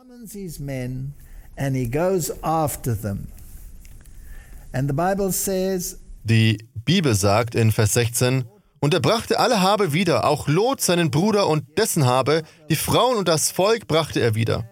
Die Bibel sagt in Vers 16, und er brachte alle Habe wieder, auch Lot, seinen Bruder und dessen Habe, die Frauen und das Volk brachte er wieder.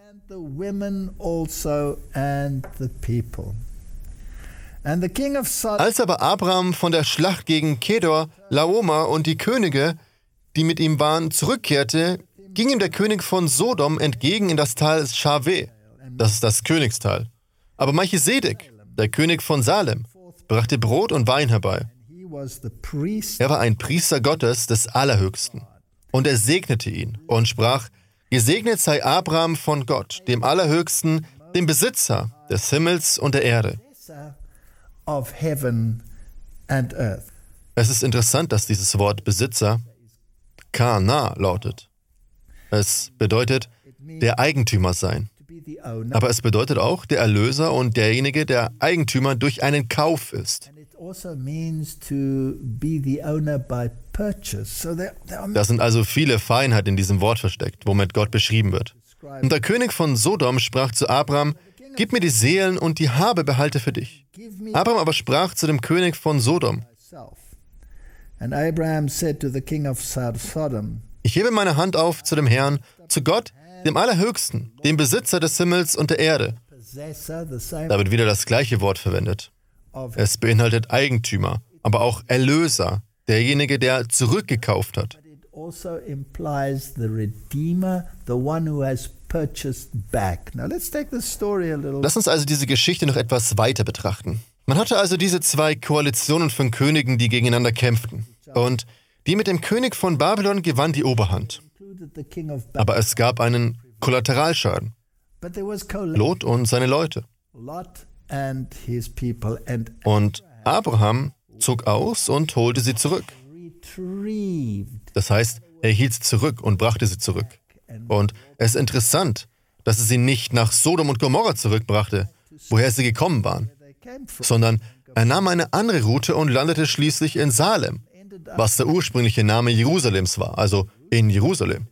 Als aber Abraham von der Schlacht gegen Kedor, Laomer und die Könige, die mit ihm waren, zurückkehrte, ging ihm der König von Sodom entgegen in das Tal Schave, das ist das Königstal. Aber Melchisedek, der König von Salem, brachte Brot und Wein herbei. Er war ein Priester Gottes des Allerhöchsten. Und er segnete ihn und sprach, gesegnet sei Abraham von Gott, dem Allerhöchsten, dem Besitzer des Himmels und der Erde. Es ist interessant, dass dieses Wort Besitzer Kana lautet. Es bedeutet der Eigentümer sein. Aber es bedeutet auch der Erlöser und derjenige, der Eigentümer durch einen Kauf ist. Da sind also viele Feinheiten in diesem Wort versteckt, womit Gott beschrieben wird. Und der König von Sodom sprach zu Abraham, gib mir die Seelen und die Habe behalte für dich. Abraham aber sprach zu dem König von Sodom, ich hebe meine Hand auf zu dem Herrn, zu Gott, dem Allerhöchsten, dem Besitzer des Himmels und der Erde. Da wird wieder das gleiche Wort verwendet. Es beinhaltet Eigentümer, aber auch Erlöser, derjenige, der zurückgekauft hat. Lass uns also diese Geschichte noch etwas weiter betrachten. Man hatte also diese zwei Koalitionen von Königen, die gegeneinander kämpften. Und die mit dem König von Babylon gewann die Oberhand. Aber es gab einen Kollateralschaden. Lot und seine Leute. Und Abraham zog aus und holte sie zurück. Das heißt, er hielt sie zurück und brachte sie zurück. Und es ist interessant, dass er sie nicht nach Sodom und Gomorra zurückbrachte, woher sie gekommen waren, sondern er nahm eine andere Route und landete schließlich in Salem, was der ursprüngliche Name Jerusalems war, also in Jerusalem.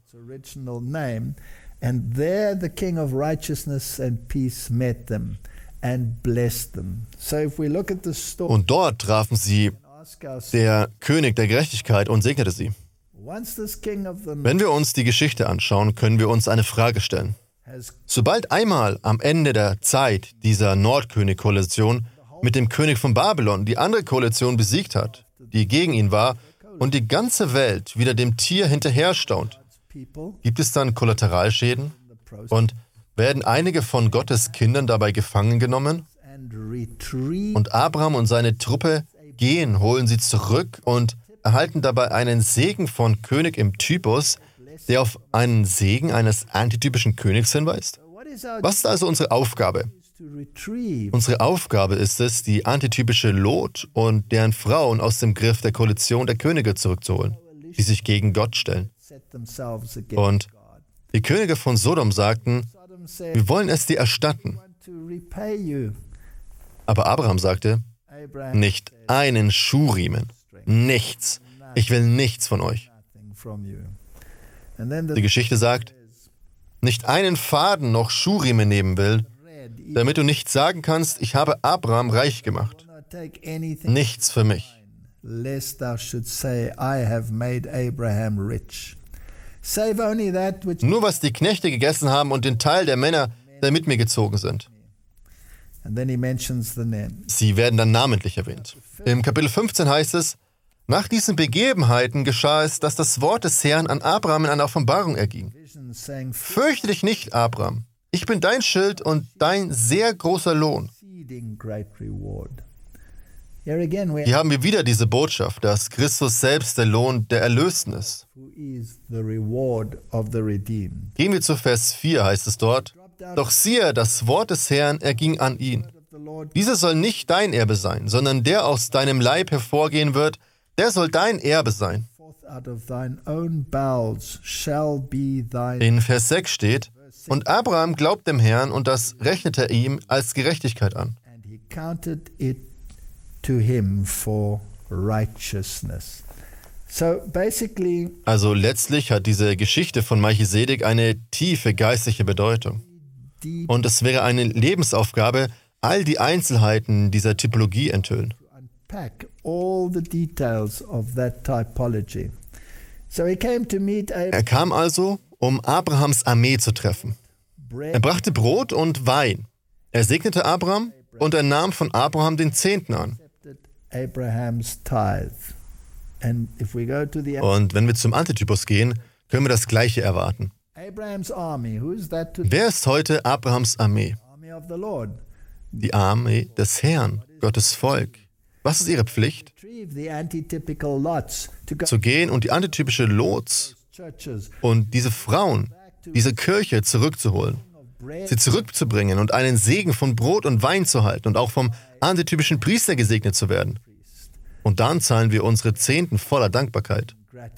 And there the King of Righteousness and Peace met them and blessed them. So if we look at the story, und dort trafen sie der König der Gerechtigkeit und segnete sie. Wenn wir uns die Geschichte anschauen, können wir uns eine Frage stellen. Sobald einmal am Ende der Zeit dieser Nordkönig-Koalition mit dem König von Babylon die andere Koalition besiegt hat, die gegen ihn war, und die ganze Welt wieder dem Tier hinterher staunt, gibt es dann Kollateralschäden? Und werden einige von Gottes Kindern dabei gefangen genommen? Und Abraham und seine Truppe gehen, holen sie zurück und erhalten dabei einen Segen von König im Typus, der auf einen Segen eines antitypischen Königs hinweist? Was ist also unsere Aufgabe? Unsere Aufgabe ist es, die antitypische Lot und deren Frauen aus dem Griff der Koalition der Könige zurückzuholen, die sich gegen Gott stellen. Und die Könige von Sodom sagten, wir wollen es dir erstatten. Aber Abraham sagte, nicht einen Schuhriemen, nichts. Ich will nichts von euch. Die Geschichte sagt, nicht einen Faden noch Schuhriemen nehmen will, damit du nicht sagen kannst, ich habe Abraham reich gemacht. Nichts für mich. Nur was die Knechte gegessen haben und den Teil der Männer, der mit mir gezogen sind. Sie werden dann namentlich erwähnt. Im Kapitel 15 heißt es, nach diesen Begebenheiten geschah es, dass das Wort des Herrn an Abraham in einer Offenbarung erging. Fürchte dich nicht, Abraham. Ich bin dein Schild und dein sehr großer Lohn. Hier haben wir wieder diese Botschaft, dass Christus selbst der Lohn der Erlösten ist. Gehen wir zu Vers 4, heißt es dort, doch siehe, das Wort des Herrn erging an ihn. Dieser soll nicht dein Erbe sein, sondern der aus deinem Leib hervorgehen wird, der soll dein Erbe sein. In Vers 6 steht, und Abraham glaubt dem Herrn, und das rechnete er ihm als Gerechtigkeit an. Also letztlich hat diese Geschichte von Melchisedek eine tiefe geistliche Bedeutung. Und es wäre eine Lebensaufgabe, all die Einzelheiten dieser Typologie enthüllen. Er kam also, um Abrahams Armee zu treffen. Er brachte Brot und Wein. Er segnete Abraham und er nahm von Abraham den Zehnten an. Und wenn wir zum Antitypus gehen, können wir das Gleiche erwarten. Wer ist heute Abrahams Armee? Die Armee des Herrn, Gottes Volk. Was ist ihre Pflicht? Zu gehen und die antitypische Lots und diese Frauen, diese Kirche zurückzuholen, sie zurückzubringen und einen Segen von Brot und Wein zu halten und auch vom antitypischen Priester gesegnet zu werden. Und dann zahlen wir unsere Zehnten voller Dankbarkeit.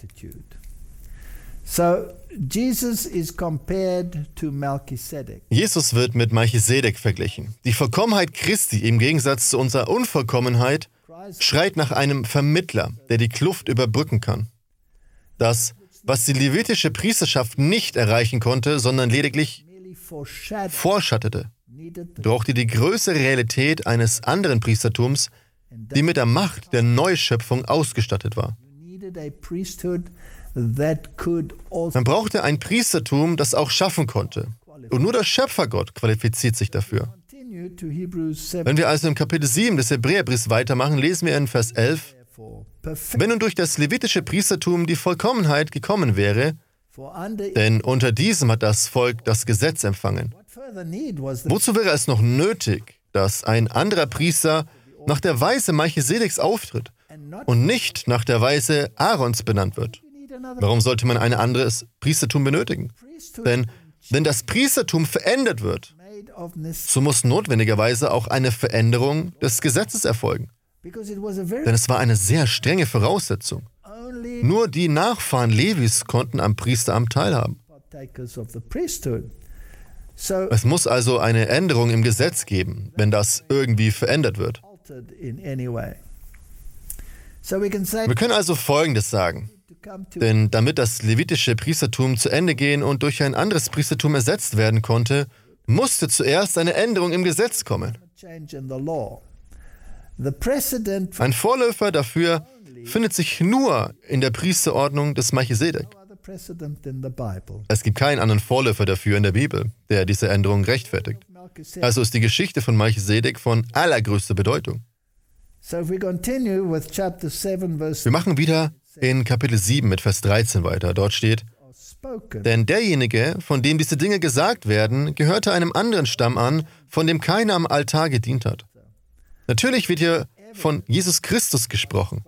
Jesus wird mit Melchisedek verglichen. Die Vollkommenheit Christi im Gegensatz zu unserer Unvollkommenheit schreit nach einem Vermittler, der die Kluft überbrücken kann. Das, was die levitische Priesterschaft nicht erreichen konnte, sondern lediglich vorschattete, brauchte die größere Realität eines anderen Priestertums, die mit der Macht der Neuschöpfung ausgestattet war. Man brauchte ein Priestertum, das auch schaffen konnte. Und nur der Schöpfergott qualifiziert sich dafür. Wenn wir also im Kapitel 7 des Hebräerbriefs weitermachen, lesen wir in Vers 11, wenn nun durch das levitische Priestertum die Vollkommenheit gekommen wäre, denn unter diesem hat das Volk das Gesetz empfangen. Wozu wäre es noch nötig, dass ein anderer Priester nach der Weise Melchisedeks auftritt und nicht nach der Weise Aarons benannt wird. Warum sollte man ein anderes Priestertum benötigen? Denn wenn das Priestertum verändert wird, so muss notwendigerweise auch eine Veränderung des Gesetzes erfolgen. Denn es war eine sehr strenge Voraussetzung. Nur die Nachfahren Levis konnten am Priesteramt teilhaben. Es muss also eine Änderung im Gesetz geben, wenn das irgendwie verändert wird. Wir können also Folgendes sagen. Denn damit das levitische Priestertum zu Ende gehen und durch ein anderes Priestertum ersetzt werden konnte, musste zuerst eine Änderung im Gesetz kommen. Ein Vorläufer dafür findet sich nur in der Priesterordnung des Melchisedek. Es gibt keinen anderen Vorläufer dafür in der Bibel, der diese Änderung rechtfertigt. Also ist die Geschichte von Melchisedek von allergrößter Bedeutung. Wir machen wieder in Kapitel 7 mit Vers 13 weiter. Dort steht: Denn derjenige, von dem diese Dinge gesagt werden, gehörte einem anderen Stamm an, von dem keiner am Altar gedient hat. Natürlich wird hier von Jesus Christus gesprochen.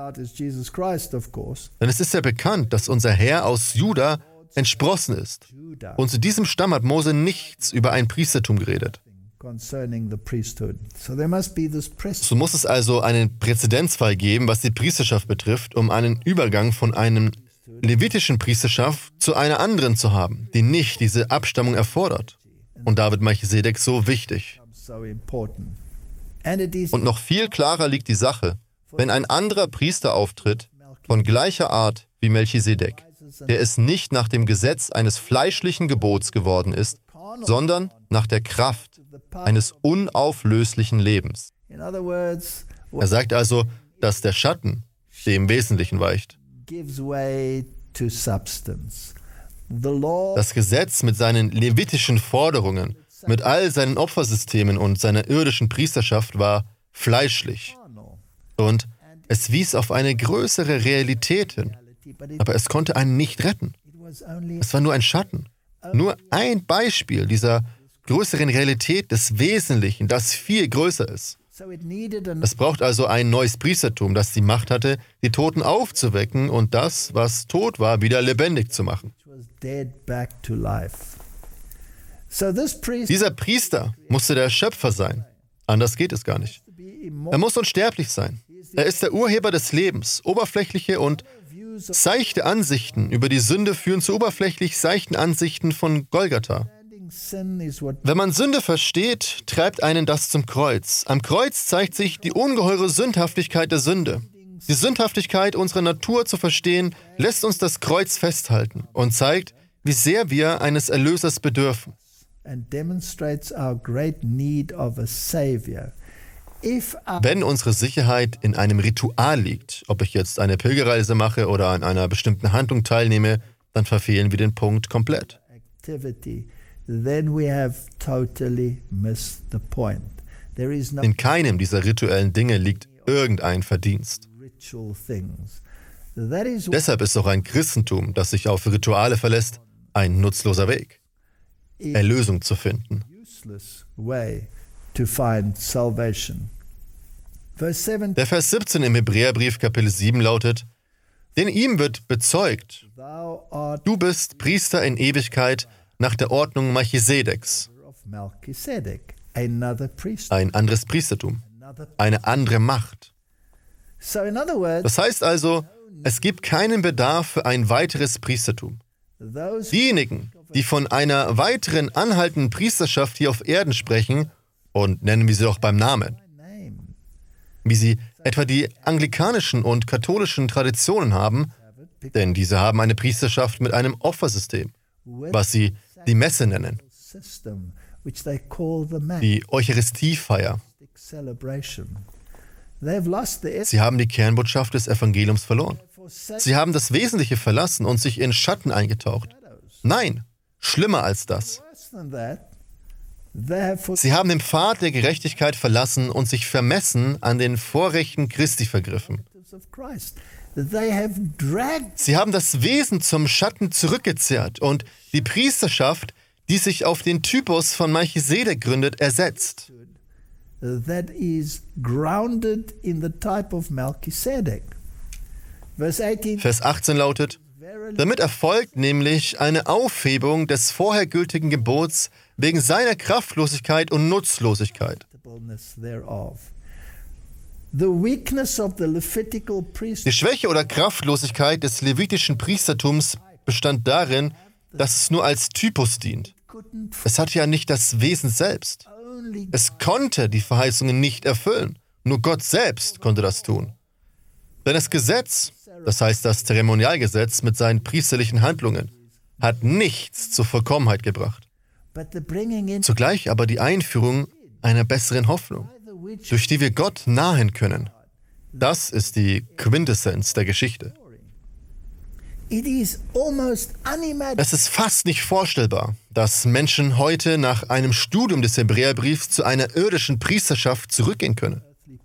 Denn es ist ja bekannt, dass unser Herr aus Juda entsprossen ist. Und zu diesem Stamm hat Mose nichts über ein Priestertum geredet. So muss es also einen Präzedenzfall geben, was die Priesterschaft betrifft, um einen Übergang von einem levitischen Priesterschaft zu einer anderen zu haben, die nicht diese Abstammung erfordert. Und da wird Melchisedek so wichtig. Und noch viel klarer liegt die Sache, wenn ein anderer Priester auftritt, von gleicher Art wie Melchisedek, der es nicht nach dem Gesetz eines fleischlichen Gebots geworden ist, sondern nach der Kraft eines unauflöslichen Lebens. Er sagt also, dass der Schatten dem Wesentlichen weicht. Das Gesetz mit seinen levitischen Forderungen, mit all seinen Opfersystemen und seiner irdischen Priesterschaft war fleischlich. Und es wies auf eine größere Realität hin. Aber es konnte einen nicht retten. Es war nur ein Schatten. Nur ein Beispiel dieser größeren Realität des Wesentlichen, das viel größer ist. Es braucht also ein neues Priestertum, das die Macht hatte, die Toten aufzuwecken und das, was tot war, wieder lebendig zu machen. Dieser Priester musste der Schöpfer sein. Anders geht es gar nicht. Er muss unsterblich sein. Er ist der Urheber des Lebens. Oberflächliche und seichte Ansichten über die Sünde führen zu oberflächlich seichten Ansichten von Golgatha. Wenn man Sünde versteht, treibt einen das zum Kreuz. Am Kreuz zeigt sich die ungeheure Sündhaftigkeit der Sünde. Die Sündhaftigkeit unserer Natur zu verstehen, lässt uns das Kreuz festhalten und zeigt, wie sehr wir eines Erlösers bedürfen. Wenn unsere Sicherheit in einem Ritual liegt, ob ich jetzt eine Pilgerreise mache oder an einer bestimmten Handlung teilnehme, dann verfehlen wir den Punkt komplett. In keinem dieser rituellen Dinge liegt irgendein Verdienst. Deshalb ist auch ein Christentum, das sich auf Rituale verlässt, ein nutzloser Weg, Erlösung zu finden. Der Vers 17 im Hebräerbrief Kapitel 7 lautet: Denn ihm wird bezeugt, du bist Priester in Ewigkeit nach der Ordnung Melchisedeks. Ein anderes Priestertum, eine andere Macht. Das heißt also, es gibt keinen Bedarf für ein weiteres Priestertum. Diejenigen, die von einer weiteren anhaltenden Priesterschaft hier auf Erden sprechen, und nennen wir sie doch beim Namen, wie sie etwa die anglikanischen und katholischen Traditionen haben, denn diese haben eine Priesterschaft mit einem Opfersystem, was sie die Messe nennen, die Eucharistiefeier. Sie haben die Kernbotschaft des Evangeliums verloren. Sie haben das Wesentliche verlassen und sich in Schatten eingetaucht. Nein, schlimmer als das. Sie haben den Pfad der Gerechtigkeit verlassen und sich vermessen an den Vorrechten Christi vergriffen. Sie haben das Wesen zum Schatten zurückgezerrt und die Priesterschaft, die sich auf den Typus von Melchisedek gründet, ersetzt. that is grounded in the type of Melchizedek. Vers 18 lautet: Damit erfolgt nämlich eine Aufhebung des vorher gültigen Gebots wegen seiner Kraftlosigkeit und Nutzlosigkeit. Die Schwäche oder Kraftlosigkeit des levitischen Priestertums bestand darin, dass es nur als Typus dient. Es hatte ja nicht das Wesen selbst. Es konnte die Verheißungen nicht erfüllen. Nur Gott selbst konnte das tun. Denn das Gesetz, das heißt das Zeremonialgesetz mit seinen priesterlichen Handlungen, hat nichts zur Vollkommenheit gebracht. Zugleich aber die Einführung einer besseren Hoffnung, durch die wir Gott nahen können. Das ist die Quintessenz der Geschichte. Es ist fast nicht vorstellbar, dass Menschen heute nach einem Studium des Hebräerbriefs zu einer irdischen Priesterschaft zurückgehen können.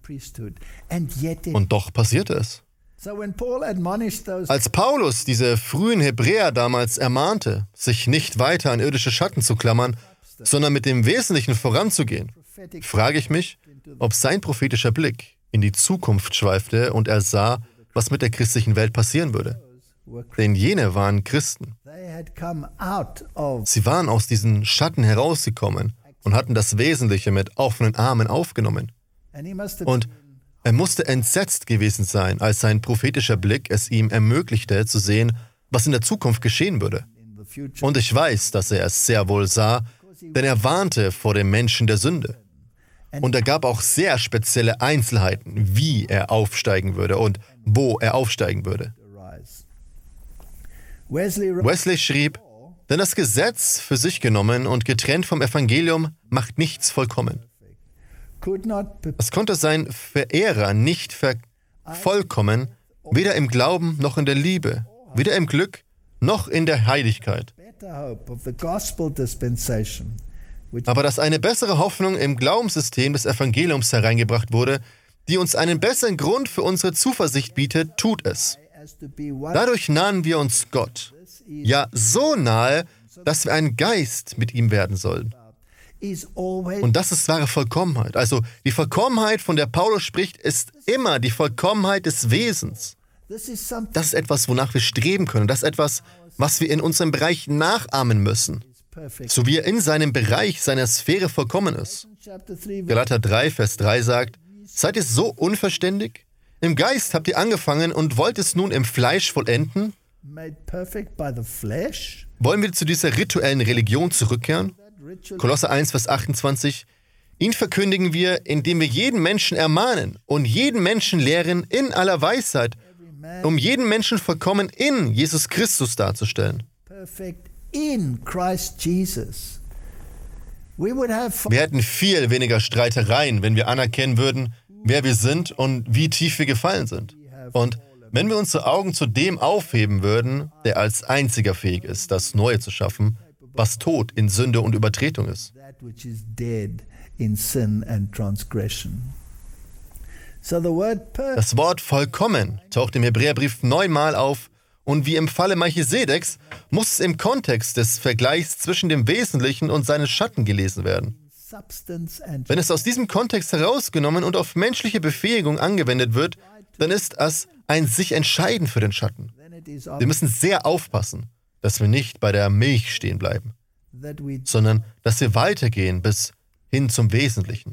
Und doch passierte es. Als Paulus diese frühen Hebräer damals ermahnte, sich nicht weiter an irdische Schatten zu klammern, sondern mit dem Wesentlichen voranzugehen, frage ich mich, ob sein prophetischer Blick in die Zukunft schweifte und er sah, was mit der christlichen Welt passieren würde. Denn jene waren Christen. Sie waren aus diesen Schatten herausgekommen und hatten das Wesentliche mit offenen Armen aufgenommen. Und er musste entsetzt gewesen sein, als sein prophetischer Blick es ihm ermöglichte, zu sehen, was in der Zukunft geschehen würde. Und ich weiß, dass er es sehr wohl sah, denn er warnte vor dem Menschen der Sünde. Und er gab auch sehr spezielle Einzelheiten, wie er aufsteigen würde und wo er aufsteigen würde. Wesley schrieb, denn das Gesetz für sich genommen und getrennt vom Evangelium macht nichts vollkommen. Es konnte sein Verehrer nicht vollkommen, weder im Glauben noch in der Liebe, weder im Glück noch in der Heiligkeit. Aber dass eine bessere Hoffnung im Glaubenssystem des Evangeliums hereingebracht wurde, die uns einen besseren Grund für unsere Zuversicht bietet, tut es. Dadurch nahen wir uns Gott. Ja, so nahe, dass wir ein Geist mit ihm werden sollen. Und das ist wahre Vollkommenheit. Also die Vollkommenheit, von der Paulus spricht, ist immer die Vollkommenheit des Wesens. Das ist etwas, wonach wir streben können. Das ist etwas, was wir in unserem Bereich nachahmen müssen. So wie er in seinem Bereich, seiner Sphäre vollkommen ist. Galater 3, Vers 3 sagt, seid ihr so unverständig? Im Geist habt ihr angefangen und wollt es nun im Fleisch vollenden? Wollen wir zu dieser rituellen Religion zurückkehren? Kolosser 1, Vers 28. Ihn verkündigen wir, indem wir jeden Menschen ermahnen und jeden Menschen lehren in aller Weisheit, um jeden Menschen vollkommen in Jesus Christus darzustellen. Wir hätten viel weniger Streitereien, wenn wir anerkennen würden, wer wir sind und wie tief wir gefallen sind. Und wenn wir unsere Augen zu dem aufheben würden, der als einziger fähig ist, das Neue zu schaffen, was tot in Sünde und Übertretung ist. Das Wort vollkommen taucht im Hebräerbrief 9-mal auf und wie im Falle Melchisedeks muss es im Kontext des Vergleichs zwischen dem Wesentlichen und seinen Schatten gelesen werden. Wenn es aus diesem Kontext herausgenommen und auf menschliche Befähigung angewendet wird, dann ist es ein sich entscheiden für den Schatten. Wir müssen sehr aufpassen, dass wir nicht bei der Milch stehen bleiben, sondern dass wir weitergehen bis hin zum Wesentlichen.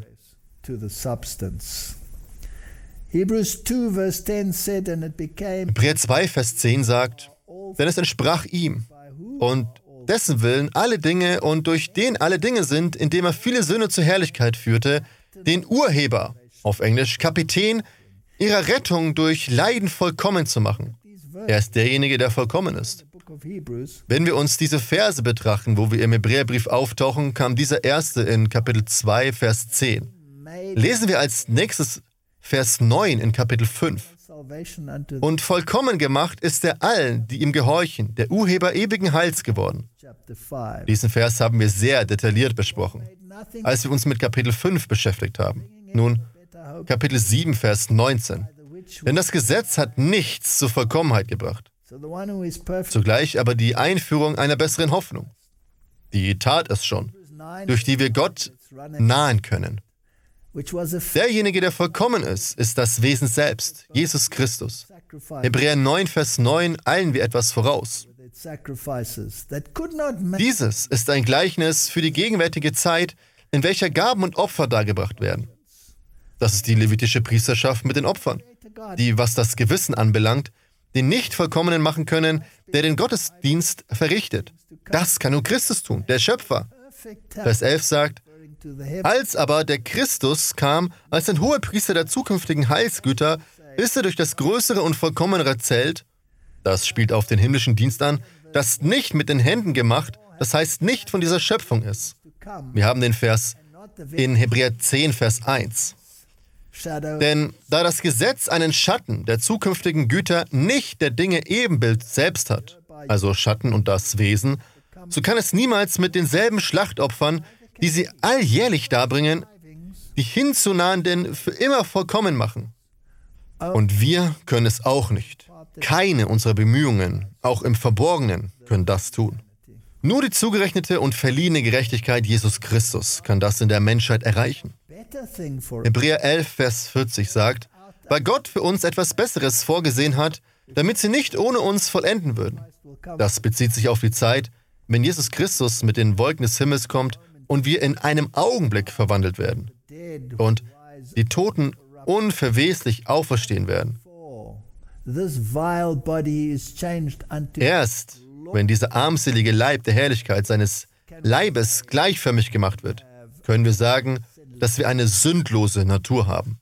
Hebräer 2, Vers 10 sagt, denn es entsprach ihm und dessen Willen alle Dinge und durch den alle Dinge sind, indem er viele Söhne zur Herrlichkeit führte, den Urheber, auf Englisch Kapitän, ihrer Rettung durch Leiden vollkommen zu machen. Er ist derjenige, der vollkommen ist. Wenn wir uns diese Verse betrachten, wo wir im Hebräerbrief auftauchen, kam dieser erste in Kapitel 2, Vers 10. Lesen wir als nächstes Vers 9 in Kapitel 5. Und vollkommen gemacht ist er allen, die ihm gehorchen, der Urheber ewigen Heils geworden. Diesen Vers haben wir sehr detailliert besprochen, als wir uns mit Kapitel 5 beschäftigt haben. Nun, Kapitel 7, Vers 19. Denn das Gesetz hat nichts zur Vollkommenheit gebracht. Zugleich aber die Einführung einer besseren Hoffnung. Die tat es schon, durch die wir Gott nahen können. Derjenige, der vollkommen ist das Wesen selbst, Jesus Christus. Hebräer 9, Vers 9 eilen wir etwas voraus. Dieses ist ein Gleichnis für die gegenwärtige Zeit, in welcher Gaben und Opfer dargebracht werden. Das ist die levitische Priesterschaft mit den Opfern, die, was das Gewissen anbelangt, den Nicht-Vollkommenen machen können, der den Gottesdienst verrichtet. Das kann nur Christus tun, der Schöpfer. Vers 11 sagt, als aber der Christus kam, als ein Hohepriester der zukünftigen Heilsgüter, ist er durch das größere und vollkommenere Zelt, das spielt auf den himmlischen Dienst an, das nicht mit den Händen gemacht, das heißt nicht von dieser Schöpfung ist. Wir haben den Vers in Hebräer 10, Vers 1. Denn da das Gesetz einen Schatten der zukünftigen Güter nicht der Dinge Ebenbild selbst hat, also Schatten und das Wesen, so kann es niemals mit denselben Schlachtopfern, die sie alljährlich darbringen, die Hinzunahenden für immer vollkommen machen. Und wir können es auch nicht. Keine unserer Bemühungen, auch im Verborgenen, können das tun. Nur die zugerechnete und verliehene Gerechtigkeit Jesus Christus kann das in der Menschheit erreichen. Hebräer 11, Vers 40 sagt, weil Gott für uns etwas Besseres vorgesehen hat, damit sie nicht ohne uns vollenden würden. Das bezieht sich auf die Zeit, wenn Jesus Christus mit den Wolken des Himmels kommt und wir in einem Augenblick verwandelt werden und die Toten unverweslich auferstehen werden. Erst wenn dieser armselige Leib der Herrlichkeit seines Leibes gleichförmig gemacht wird, können wir sagen, dass wir eine sündlose Natur haben.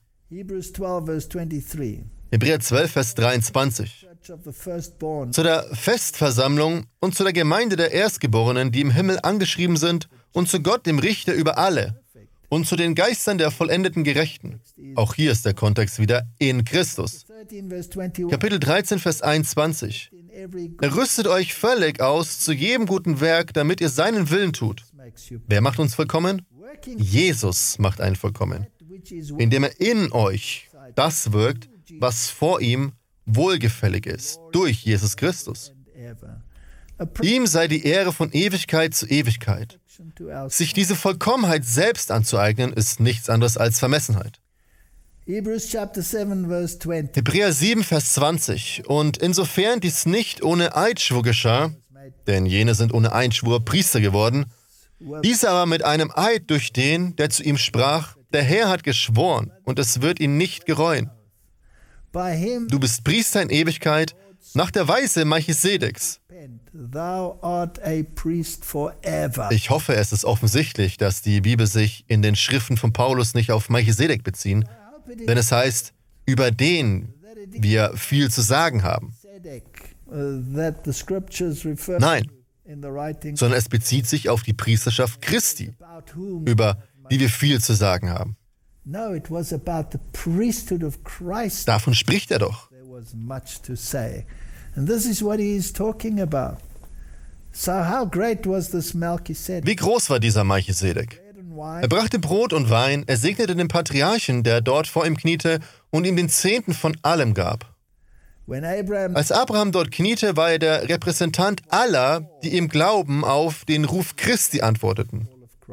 Hebräer 12, Vers 23. Zu der Festversammlung und zu der Gemeinde der Erstgeborenen, die im Himmel angeschrieben sind, und zu Gott, dem Richter über alle, und zu den Geistern der vollendeten Gerechten. Auch hier ist der Kontext wieder in Christus. Kapitel 13, Vers 21. Er rüstet euch völlig aus zu jedem guten Werk, damit ihr seinen Willen tut. Wer macht uns vollkommen? Jesus macht einen vollkommen, indem er in euch das wirkt, was vor ihm wohlgefällig ist, durch Jesus Christus. Ihm sei die Ehre von Ewigkeit zu Ewigkeit. Sich diese Vollkommenheit selbst anzueignen, ist nichts anderes als Vermessenheit. Hebräer 7, Vers 20. Und insofern dies nicht ohne Eidschwur geschah, denn jene sind ohne Eidschwur Priester geworden, dies aber mit einem Eid durch den, der zu ihm sprach, der Herr hat geschworen, und es wird ihn nicht gereuen. Du bist Priester in Ewigkeit, nach der Weise Melchisedeks. Ich hoffe, es ist offensichtlich, dass die Bibel sich in den Schriften von Paulus nicht auf Melchisedek beziehen, denn es heißt, über den wir viel zu sagen haben. Nein, sondern es bezieht sich auf die Priesterschaft Christi, über die wir viel zu sagen haben. Davon spricht er doch. Wie groß war dieser Melchisedek? Er brachte Brot und Wein, er segnete den Patriarchen, der dort vor ihm kniete, und ihm den Zehnten von allem gab. Als Abraham dort kniete, war er der Repräsentant aller, die im Glauben auf den Ruf Christi antworteten.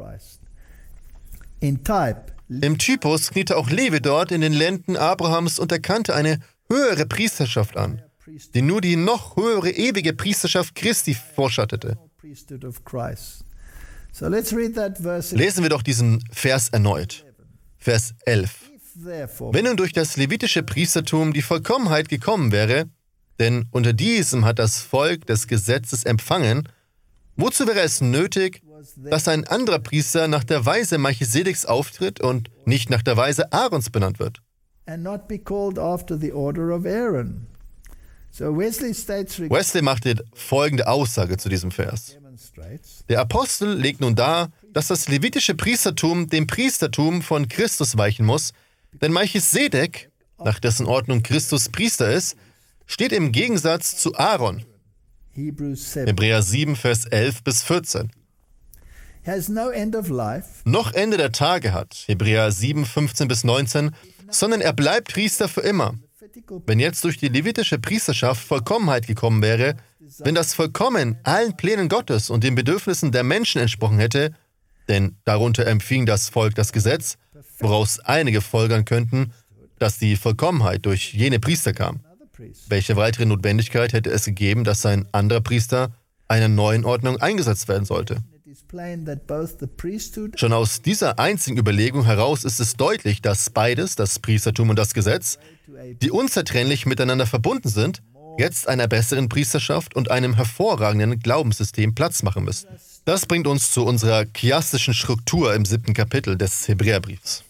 Im Typus kniete auch Levi dort in den Lenden Abrahams und erkannte eine höhere Priesterschaft an, die nur die noch höhere ewige Priesterschaft Christi vorschattete. Lesen wir doch diesen Vers erneut. Vers 11. Wenn nun durch das levitische Priestertum die Vollkommenheit gekommen wäre, denn unter diesem hat das Volk des Gesetzes empfangen, wozu wäre es nötig, dass ein anderer Priester nach der Weise Melchisedeks auftritt und nicht nach der Weise Aarons benannt wird? Wesley machte folgende Aussage zu diesem Vers. Der Apostel legt nun dar, dass das levitische Priestertum dem Priestertum von Christus weichen muss, denn Melchisedek, nach dessen Ordnung Christus Priester ist, steht im Gegensatz zu Aaron. Hebräer 7, Vers 11 bis 14. Noch Ende der Tage hat, Hebräer 7, 15 bis 19, sondern er bleibt Priester für immer. Wenn jetzt durch die levitische Priesterschaft Vollkommenheit gekommen wäre, wenn das Vollkommen allen Plänen Gottes und den Bedürfnissen der Menschen entsprochen hätte, denn darunter empfing das Volk das Gesetz, woraus einige folgern könnten, dass die Vollkommenheit durch jene Priester kam. Welche weitere Notwendigkeit hätte es gegeben, dass ein anderer Priester einer neuen Ordnung eingesetzt werden sollte? Schon aus dieser einzigen Überlegung heraus ist es deutlich, dass beides, das Priestertum und das Gesetz, die unzertrennlich miteinander verbunden sind, jetzt einer besseren Priesterschaft und einem hervorragenden Glaubenssystem Platz machen müssen. Das bringt uns zu unserer chiastischen Struktur im 7. Kapitel des Hebräerbriefs.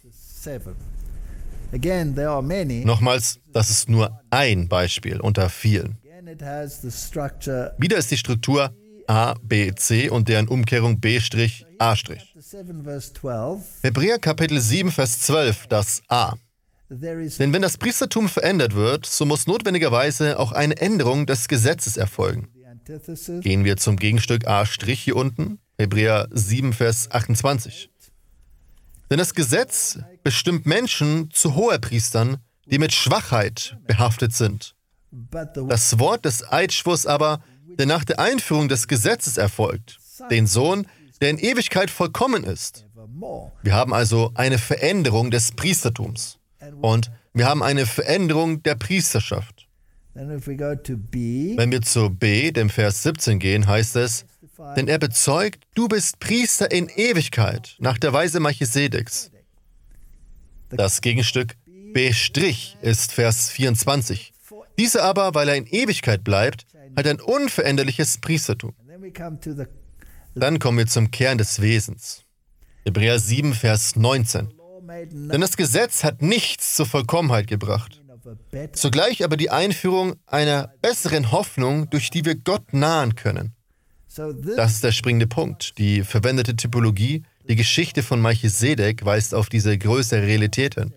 Nochmals, das ist nur ein Beispiel unter vielen. Wieder ist die Struktur A, B, C und deren Umkehrung B', A'. Hebräer Kapitel 7, Vers 12, das A. Denn wenn das Priestertum verändert wird, so muss notwendigerweise auch eine Änderung des Gesetzes erfolgen. Gehen wir zum Gegenstück A' hier unten, Hebräer 7, Vers 28. Denn das Gesetz bestimmt Menschen zu Hohepriestern, die mit Schwachheit behaftet sind. Das Wort des Eidschwurs aber, der nach der Einführung des Gesetzes erfolgt, den Sohn, der in Ewigkeit vollkommen ist. Wir haben also eine Veränderung des Priestertums. Und wir haben eine Veränderung der Priesterschaft. Wenn wir zu B, dem Vers 17 gehen, heißt es, denn er bezeugt, du bist Priester in Ewigkeit, nach der Weise Melchisedeks. Das Gegenstück B' ist Vers 24. Dieser aber, weil er in Ewigkeit bleibt, hat ein unveränderliches Priestertum. Dann kommen wir zum Kern des Wesens. Hebräer 7, Vers 19. Denn das Gesetz hat nichts zur Vollkommenheit gebracht. Zugleich aber die Einführung einer besseren Hoffnung, durch die wir Gott nahen können. Das ist der springende Punkt. Die verwendete Typologie, die Geschichte von Melchisedek, weist auf diese größere Realität hin.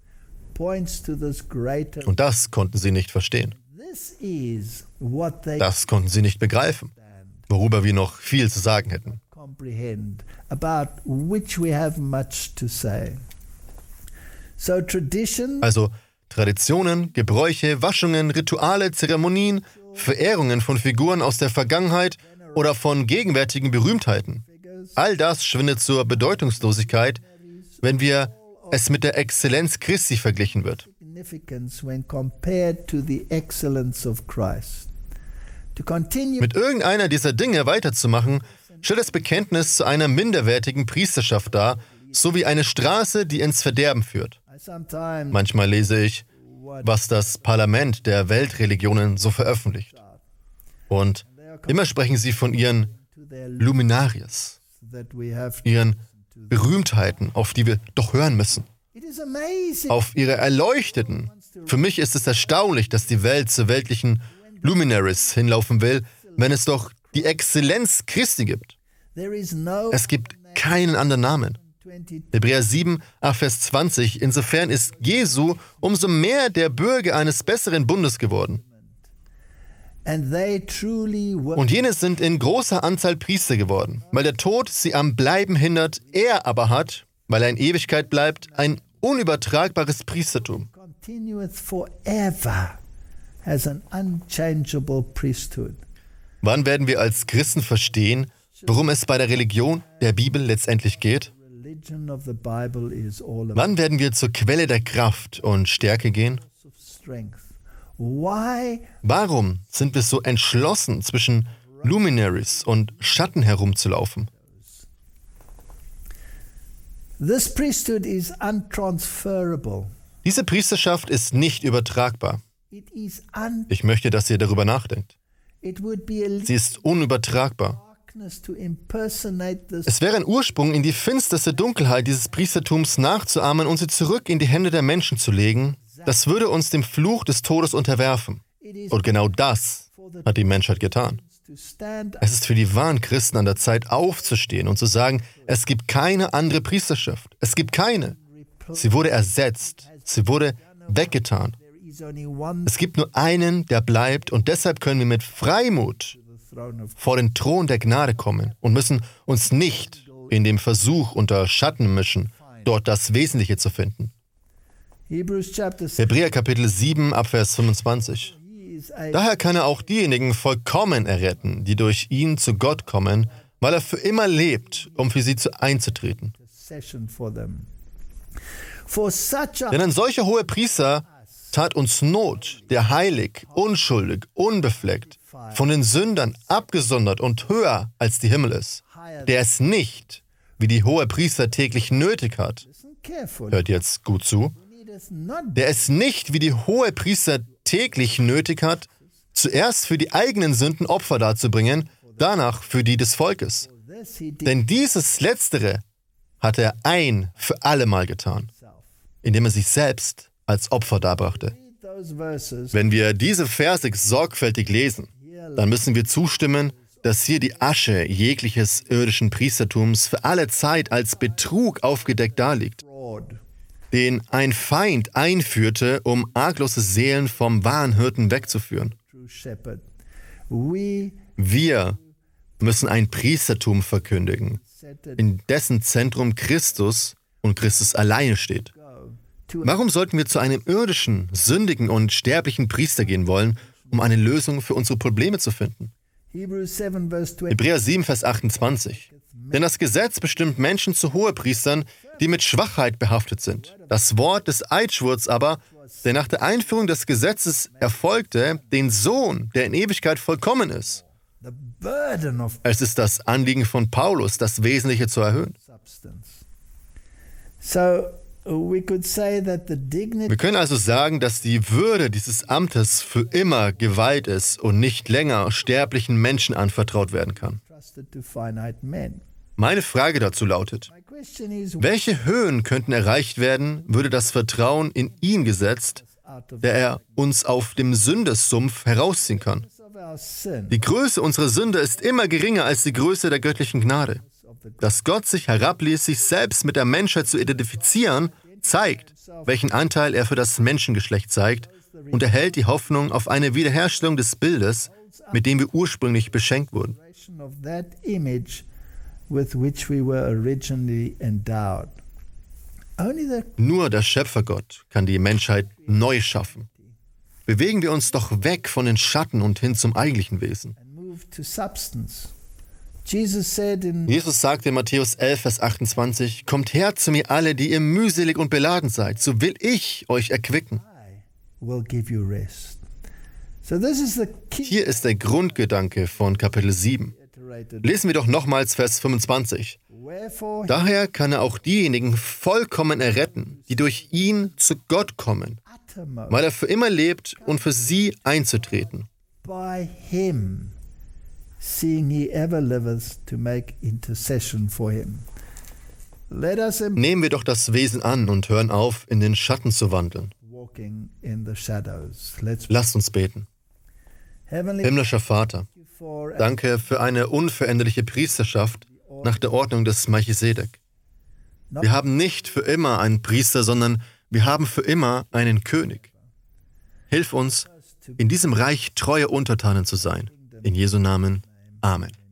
Und das konnten sie nicht verstehen. Das konnten sie nicht begreifen, worüber wir noch viel zu sagen hätten. Also Traditionen, Gebräuche, Waschungen, Rituale, Zeremonien, Verehrungen von Figuren aus der Vergangenheit oder von gegenwärtigen Berühmtheiten. All das schwindet zur Bedeutungslosigkeit, wenn es mit der Exzellenz Christi verglichen wird. Mit irgendeiner dieser Dinge weiterzumachen, stellt das Bekenntnis zu einer minderwertigen Priesterschaft dar, sowie eine Straße, die ins Verderben führt. Manchmal lese ich, was das Parlament der Weltreligionen so veröffentlicht. Und immer sprechen sie von ihren Luminaries, ihren Berühmtheiten, auf die wir doch hören müssen. Auf ihre Erleuchteten. Für mich ist es erstaunlich, dass die Welt zu weltlichen Luminaries hinlaufen will, wenn es doch die Exzellenz Christi gibt. Es gibt keinen anderen Namen. Hebräer 7, Vers 20, insofern ist Jesu umso mehr der Bürger eines besseren Bundes geworden. Und jene sind in großer Anzahl Priester geworden, weil der Tod sie am Bleiben hindert, er aber hat, weil er in Ewigkeit bleibt, ein unübertragbares Priestertum. Wann werden wir als Christen verstehen, worum es bei der Religion der Bibel letztendlich geht? Wann werden wir zur Quelle der Kraft und Stärke gehen? Warum sind wir so entschlossen, zwischen Luminaries und Schatten herumzulaufen? Diese Priesterschaft ist nicht übertragbar. Ich möchte, dass ihr darüber nachdenkt. Sie ist unübertragbar. Es wäre ein Ursprung, in die finsterste Dunkelheit dieses Priestertums nachzuahmen und sie zurück in die Hände der Menschen zu legen. Das würde uns dem Fluch des Todes unterwerfen. Und genau das hat die Menschheit getan. Es ist für die wahren Christen an der Zeit, aufzustehen und zu sagen, es gibt keine andere Priesterschaft. Es gibt keine. Sie wurde ersetzt. Sie wurde weggetan. Es gibt nur einen, der bleibt, und deshalb können wir mit Freimut vor den Thron der Gnade kommen und müssen uns nicht in dem Versuch unter Schatten mischen, dort das Wesentliche zu finden. Hebräer Kapitel 7, Vers 25. Daher kann er auch diejenigen vollkommen erretten, die durch ihn zu Gott kommen, weil er für immer lebt, um für sie einzutreten. Denn ein solcher Hohepriester tat uns Not, der heilig, unschuldig, unbefleckt, von den Sündern abgesondert und höher als die Himmel ist, der es nicht, wie die Hohepriester täglich nötig hat, hört jetzt gut zu, der es nicht, wie die Hohepriester täglich nötig hat, zuerst für die eigenen Sünden Opfer darzubringen, danach für die des Volkes. Denn dieses Letztere hat er ein für allemal getan, indem er sich selbst als Opfer darbrachte. Wenn wir diese Verse sorgfältig lesen, dann müssen wir zustimmen, dass hier die Asche jegliches irdischen Priestertums für alle Zeit als Betrug aufgedeckt daliegt, den ein Feind einführte, um arglose Seelen vom wahren Hirten wegzuführen. Wir müssen ein Priestertum verkündigen, in dessen Zentrum Christus und Christus alleine steht. Warum sollten wir zu einem irdischen, sündigen und sterblichen Priester gehen wollen, um eine Lösung für unsere Probleme zu finden? Hebräer 7, Vers 28. Denn das Gesetz bestimmt Menschen zu Hohepriestern, die mit Schwachheit behaftet sind. Das Wort des Eidschwurs aber, der nach der Einführung des Gesetzes erfolgte, den Sohn, der in Ewigkeit vollkommen ist. Es ist das Anliegen von Paulus, das Wesentliche zu erhöhen. Wir können also sagen, dass die Würde dieses Amtes für immer geweiht ist und nicht länger sterblichen Menschen anvertraut werden kann. Meine Frage dazu lautet, welche Höhen könnten erreicht werden, würde das Vertrauen in ihn gesetzt, der er uns auf dem Sündessumpf herausziehen kann? Die Größe unserer Sünde ist immer geringer als die Größe der göttlichen Gnade. Dass Gott sich herabließ, sich selbst mit der Menschheit zu identifizieren, zeigt, welchen Anteil er für das Menschengeschlecht zeigt und erhält die Hoffnung auf eine Wiederherstellung des Bildes, mit dem wir ursprünglich beschenkt wurden. Nur der Schöpfergott kann die Menschheit neu schaffen. Bewegen wir uns doch weg von den Schatten und hin zum eigentlichen Wesen. Jesus sagte in Matthäus 11, Vers 28, Kommt her zu mir alle, die ihr mühselig und beladen seid, so will ich euch erquicken. Hier ist der Grundgedanke von Kapitel 7. Lesen wir doch nochmals Vers 25. Daher kann er auch diejenigen vollkommen erretten, die durch ihn zu Gott kommen, weil er für immer lebt und für sie einzutreten. Seeing he ever liveth to make intercession for him. Nehmen wir doch das Wesen an und hören auf, in den Schatten zu wandeln. Lasst uns beten. Himmlischer Vater, danke für eine unveränderliche Priesterschaft nach der Ordnung des Melchisedek. Wir haben nicht für immer einen Priester, sondern wir haben für immer einen König. Hilf uns, in diesem Reich treue Untertanen zu sein. In Jesu Namen. Amen.